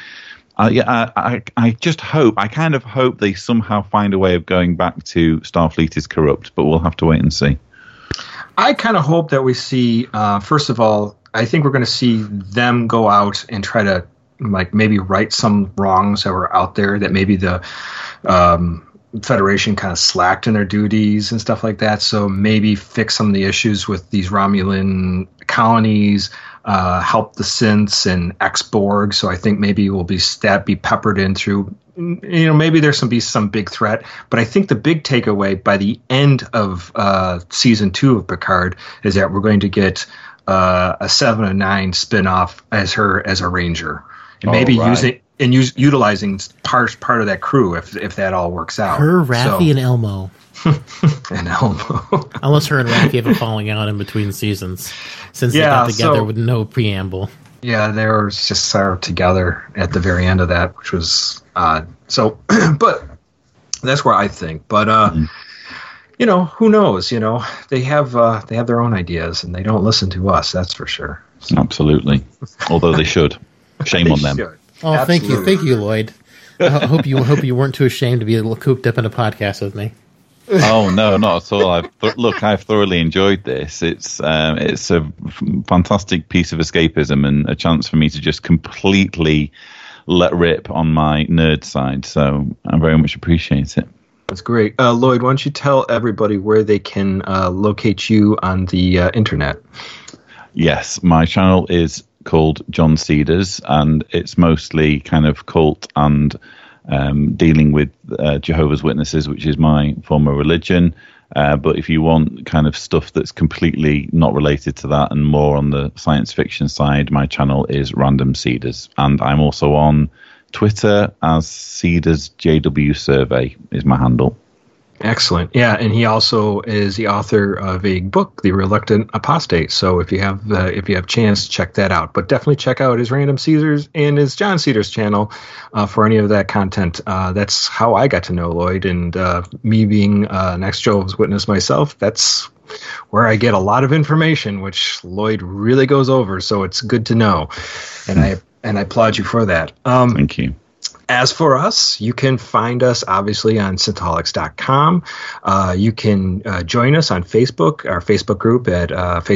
I just hope, I kind of hope they somehow find a way of going back to Starfleet is corrupt, but we'll have to wait and see. I kind of hope that we see, first of all, I think we're going to see them go out and try to maybe right some wrongs that were out there, that maybe the Federation kind of slacked in their duties and stuff like that. So maybe fix some of the issues with these Romulan colonies, help the synths and ex-Borg. So I think maybe we'll be peppered in through, maybe there's some big threat. But I think the big takeaway by the end of season 2 of Picard is that we're going to get a 7 of 9 spinoff as a Ranger. And maybe utilizing part of that crew if that all works out. Her, Raffi, and Elmo. And Elmo. Unless her and Raffi have a falling out in between seasons, since they got together with no preamble. Yeah, they were just sort of together at the very end of that, which was odd. So, but that's where I think. But who knows? They have their own ideas, and they don't listen to us. That's for sure. So. Absolutely. Although they should. Shame on them. Should. Oh, Absolutely. thank you, Lloyd. I hope you weren't too ashamed to be a little cooped up in a podcast with me. Oh no, not at all. I've thoroughly enjoyed this. It's a fantastic piece of escapism and a chance for me to just completely let rip on my nerd side. So I very much appreciate it. That's great, Lloyd. Why don't you tell everybody where they can locate you on the internet? Yes, my channel is called John Cedars, and it's mostly kind of cult and dealing with Jehovah's Witnesses, which is my former religion. But if you want kind of stuff that's completely not related to that and more on the science fiction side, my channel is Random Cedars. And I'm also on Twitter as Cedars JW Survey is my handle. Excellent. Yeah, and he also is the author of a book, The Reluctant Apostate. So if you have chance, check that out. But definitely check out his Random Cedars and his John Cedars channel for any of that content. That's how I got to know Lloyd, and me being an ex-Jehovah's Witness myself, that's where I get a lot of information, which Lloyd really goes over. So it's good to know, and I applaud you for that. Thank you. As for us, you can find us obviously on synthaholics.com. You can join us on Facebook, our Facebook group at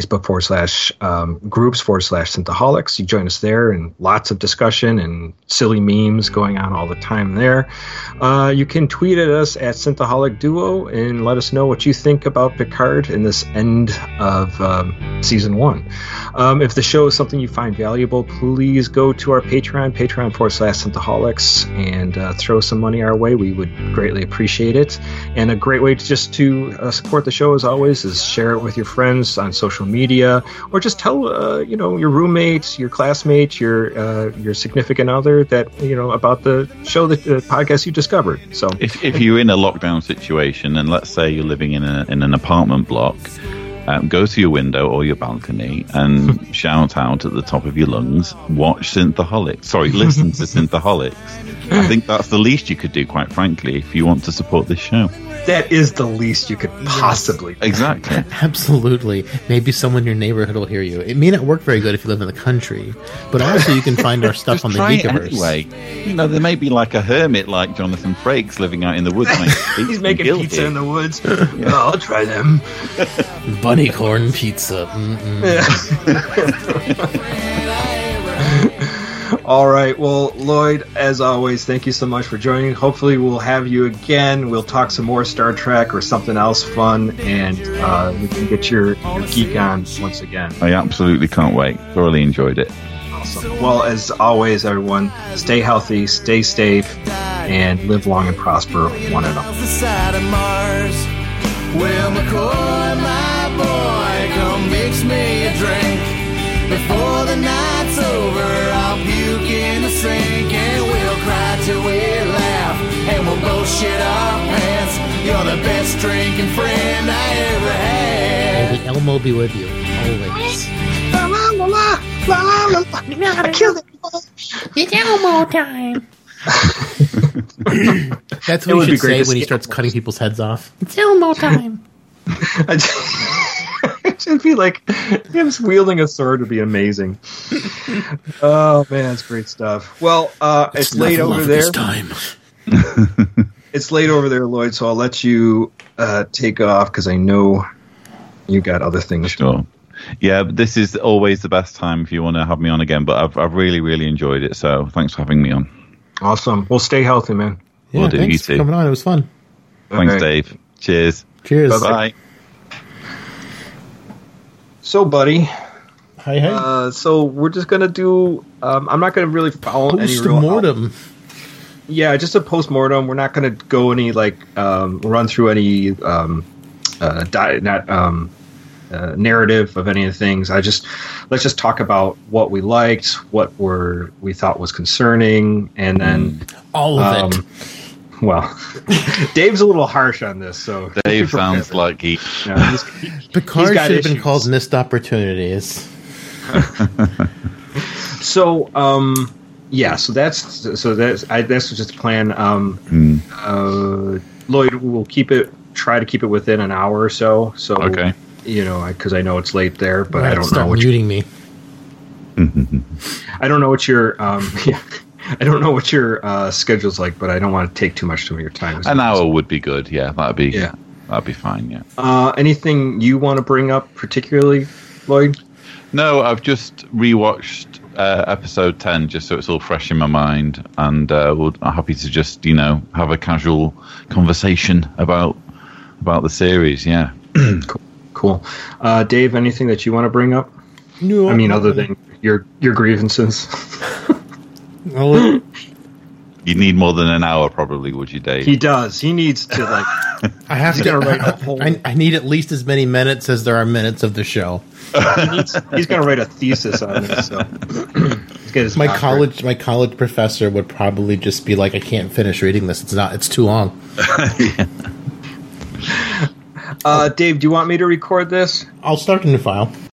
Facebook.com/groups/synthaholics. You join us there, and lots of discussion and silly memes going on all the time there. You can tweet at us at Synthaholic Duo and let us know what you think about Picard in this end of season 1. If the show is something you find valuable, please go to our Patreon.com/Synthaholics. And throw some money our way. We would greatly appreciate it. And a great way to support the show, as always, is share it with your friends on social media, or just tell your roommates, your classmates, your significant other that about the show, the podcast you discovered. So if you're in a lockdown situation, and let's say you're living in an apartment block, go to your window or your balcony and shout out at the top of your lungs, listen to Synthaholics. I think that's the least you could do, quite frankly, if you want to support this show. That is the least you could possibly do. Exactly. Absolutely. Maybe someone in your neighborhood will hear you. It may not work very good if you live in the country, but also you can find our stuff on the Geekiverse. Anyway, there may be like a hermit like Jonathan Frakes living out in the woods. He's making pizza in the woods. Yeah. Oh, I'll try them. Bunny corn pizza. All right. Well, Lloyd, as always, thank you so much for joining. Hopefully we'll have you again. We'll talk some more Star Trek or something else fun, and we can get your geek on once again. I absolutely can't wait. Thoroughly enjoyed it. Awesome. Well, as always, everyone, stay healthy, stay safe, and live long and prosper, one and all. Well, McCoy, my boy, come mix me a drink. Before the night's over, I'll puke in the sink, and we'll cry till we laugh, and we'll both shit our pants. You're the best drinking friend I ever had. May the Elmo be with you. Always. La la la la la la la. I killed it. It's Elmo time. That's what you should say when he starts cutting people's heads off. It's Elmo time. It should be like him wielding a sword would be amazing. Oh man, that's great stuff. Well, it's late over there. This time. It's late over there, Lloyd. So I'll let you take off because I know you got other things. Sure. Yeah, but this is always the best time if you want to have me on again. But I've really, really enjoyed it. So thanks for having me on. Awesome. Well, stay healthy, man. Yeah, Will do. thanks You for too. coming on. It was fun. Thanks, Okay. Dave. Cheers. Cheers. Bye. So, buddy. Hi. So we're just gonna do. I'm not gonna really follow any real. Post-mortem. Yeah, just a post-mortem. We're not gonna go any run through any narrative of any of the things. Let's just talk about what we liked, what we thought was concerning, and then All of it. Well, Dave's a little harsh on this, so Dave sounds like he. Picard got should have been issues. called Missed Opportunities. So, so that's just the plan. Lloyd will try to keep it within an hour or so. So, Okay. Because I know it's late there, but Right, I don't start know what muting me. I don't know what your I don't know what your schedule's like, but I don't want to take too much of your time. An hour would be good. Yeah, that'd be fine. Yeah. Anything you want to bring up particularly, Lloyd? No, I've just rewatched episode 10 just so it's all fresh in my mind, and I'm happy to just have a casual conversation about the series. Yeah. Cool. Dave, anything that you want to bring up? No, I mean, other than your grievances. Well, You need more than an hour, probably, would you, Dave? He does. He needs to I have He's to. gonna write a whole- I need at least as many minutes as there are minutes of the show. he's going to write a thesis on this. So he's got his My doctorate. college professor would probably just be like, "I can't finish reading this. It's too long." Dave, do you want me to record this? I'll start a new file.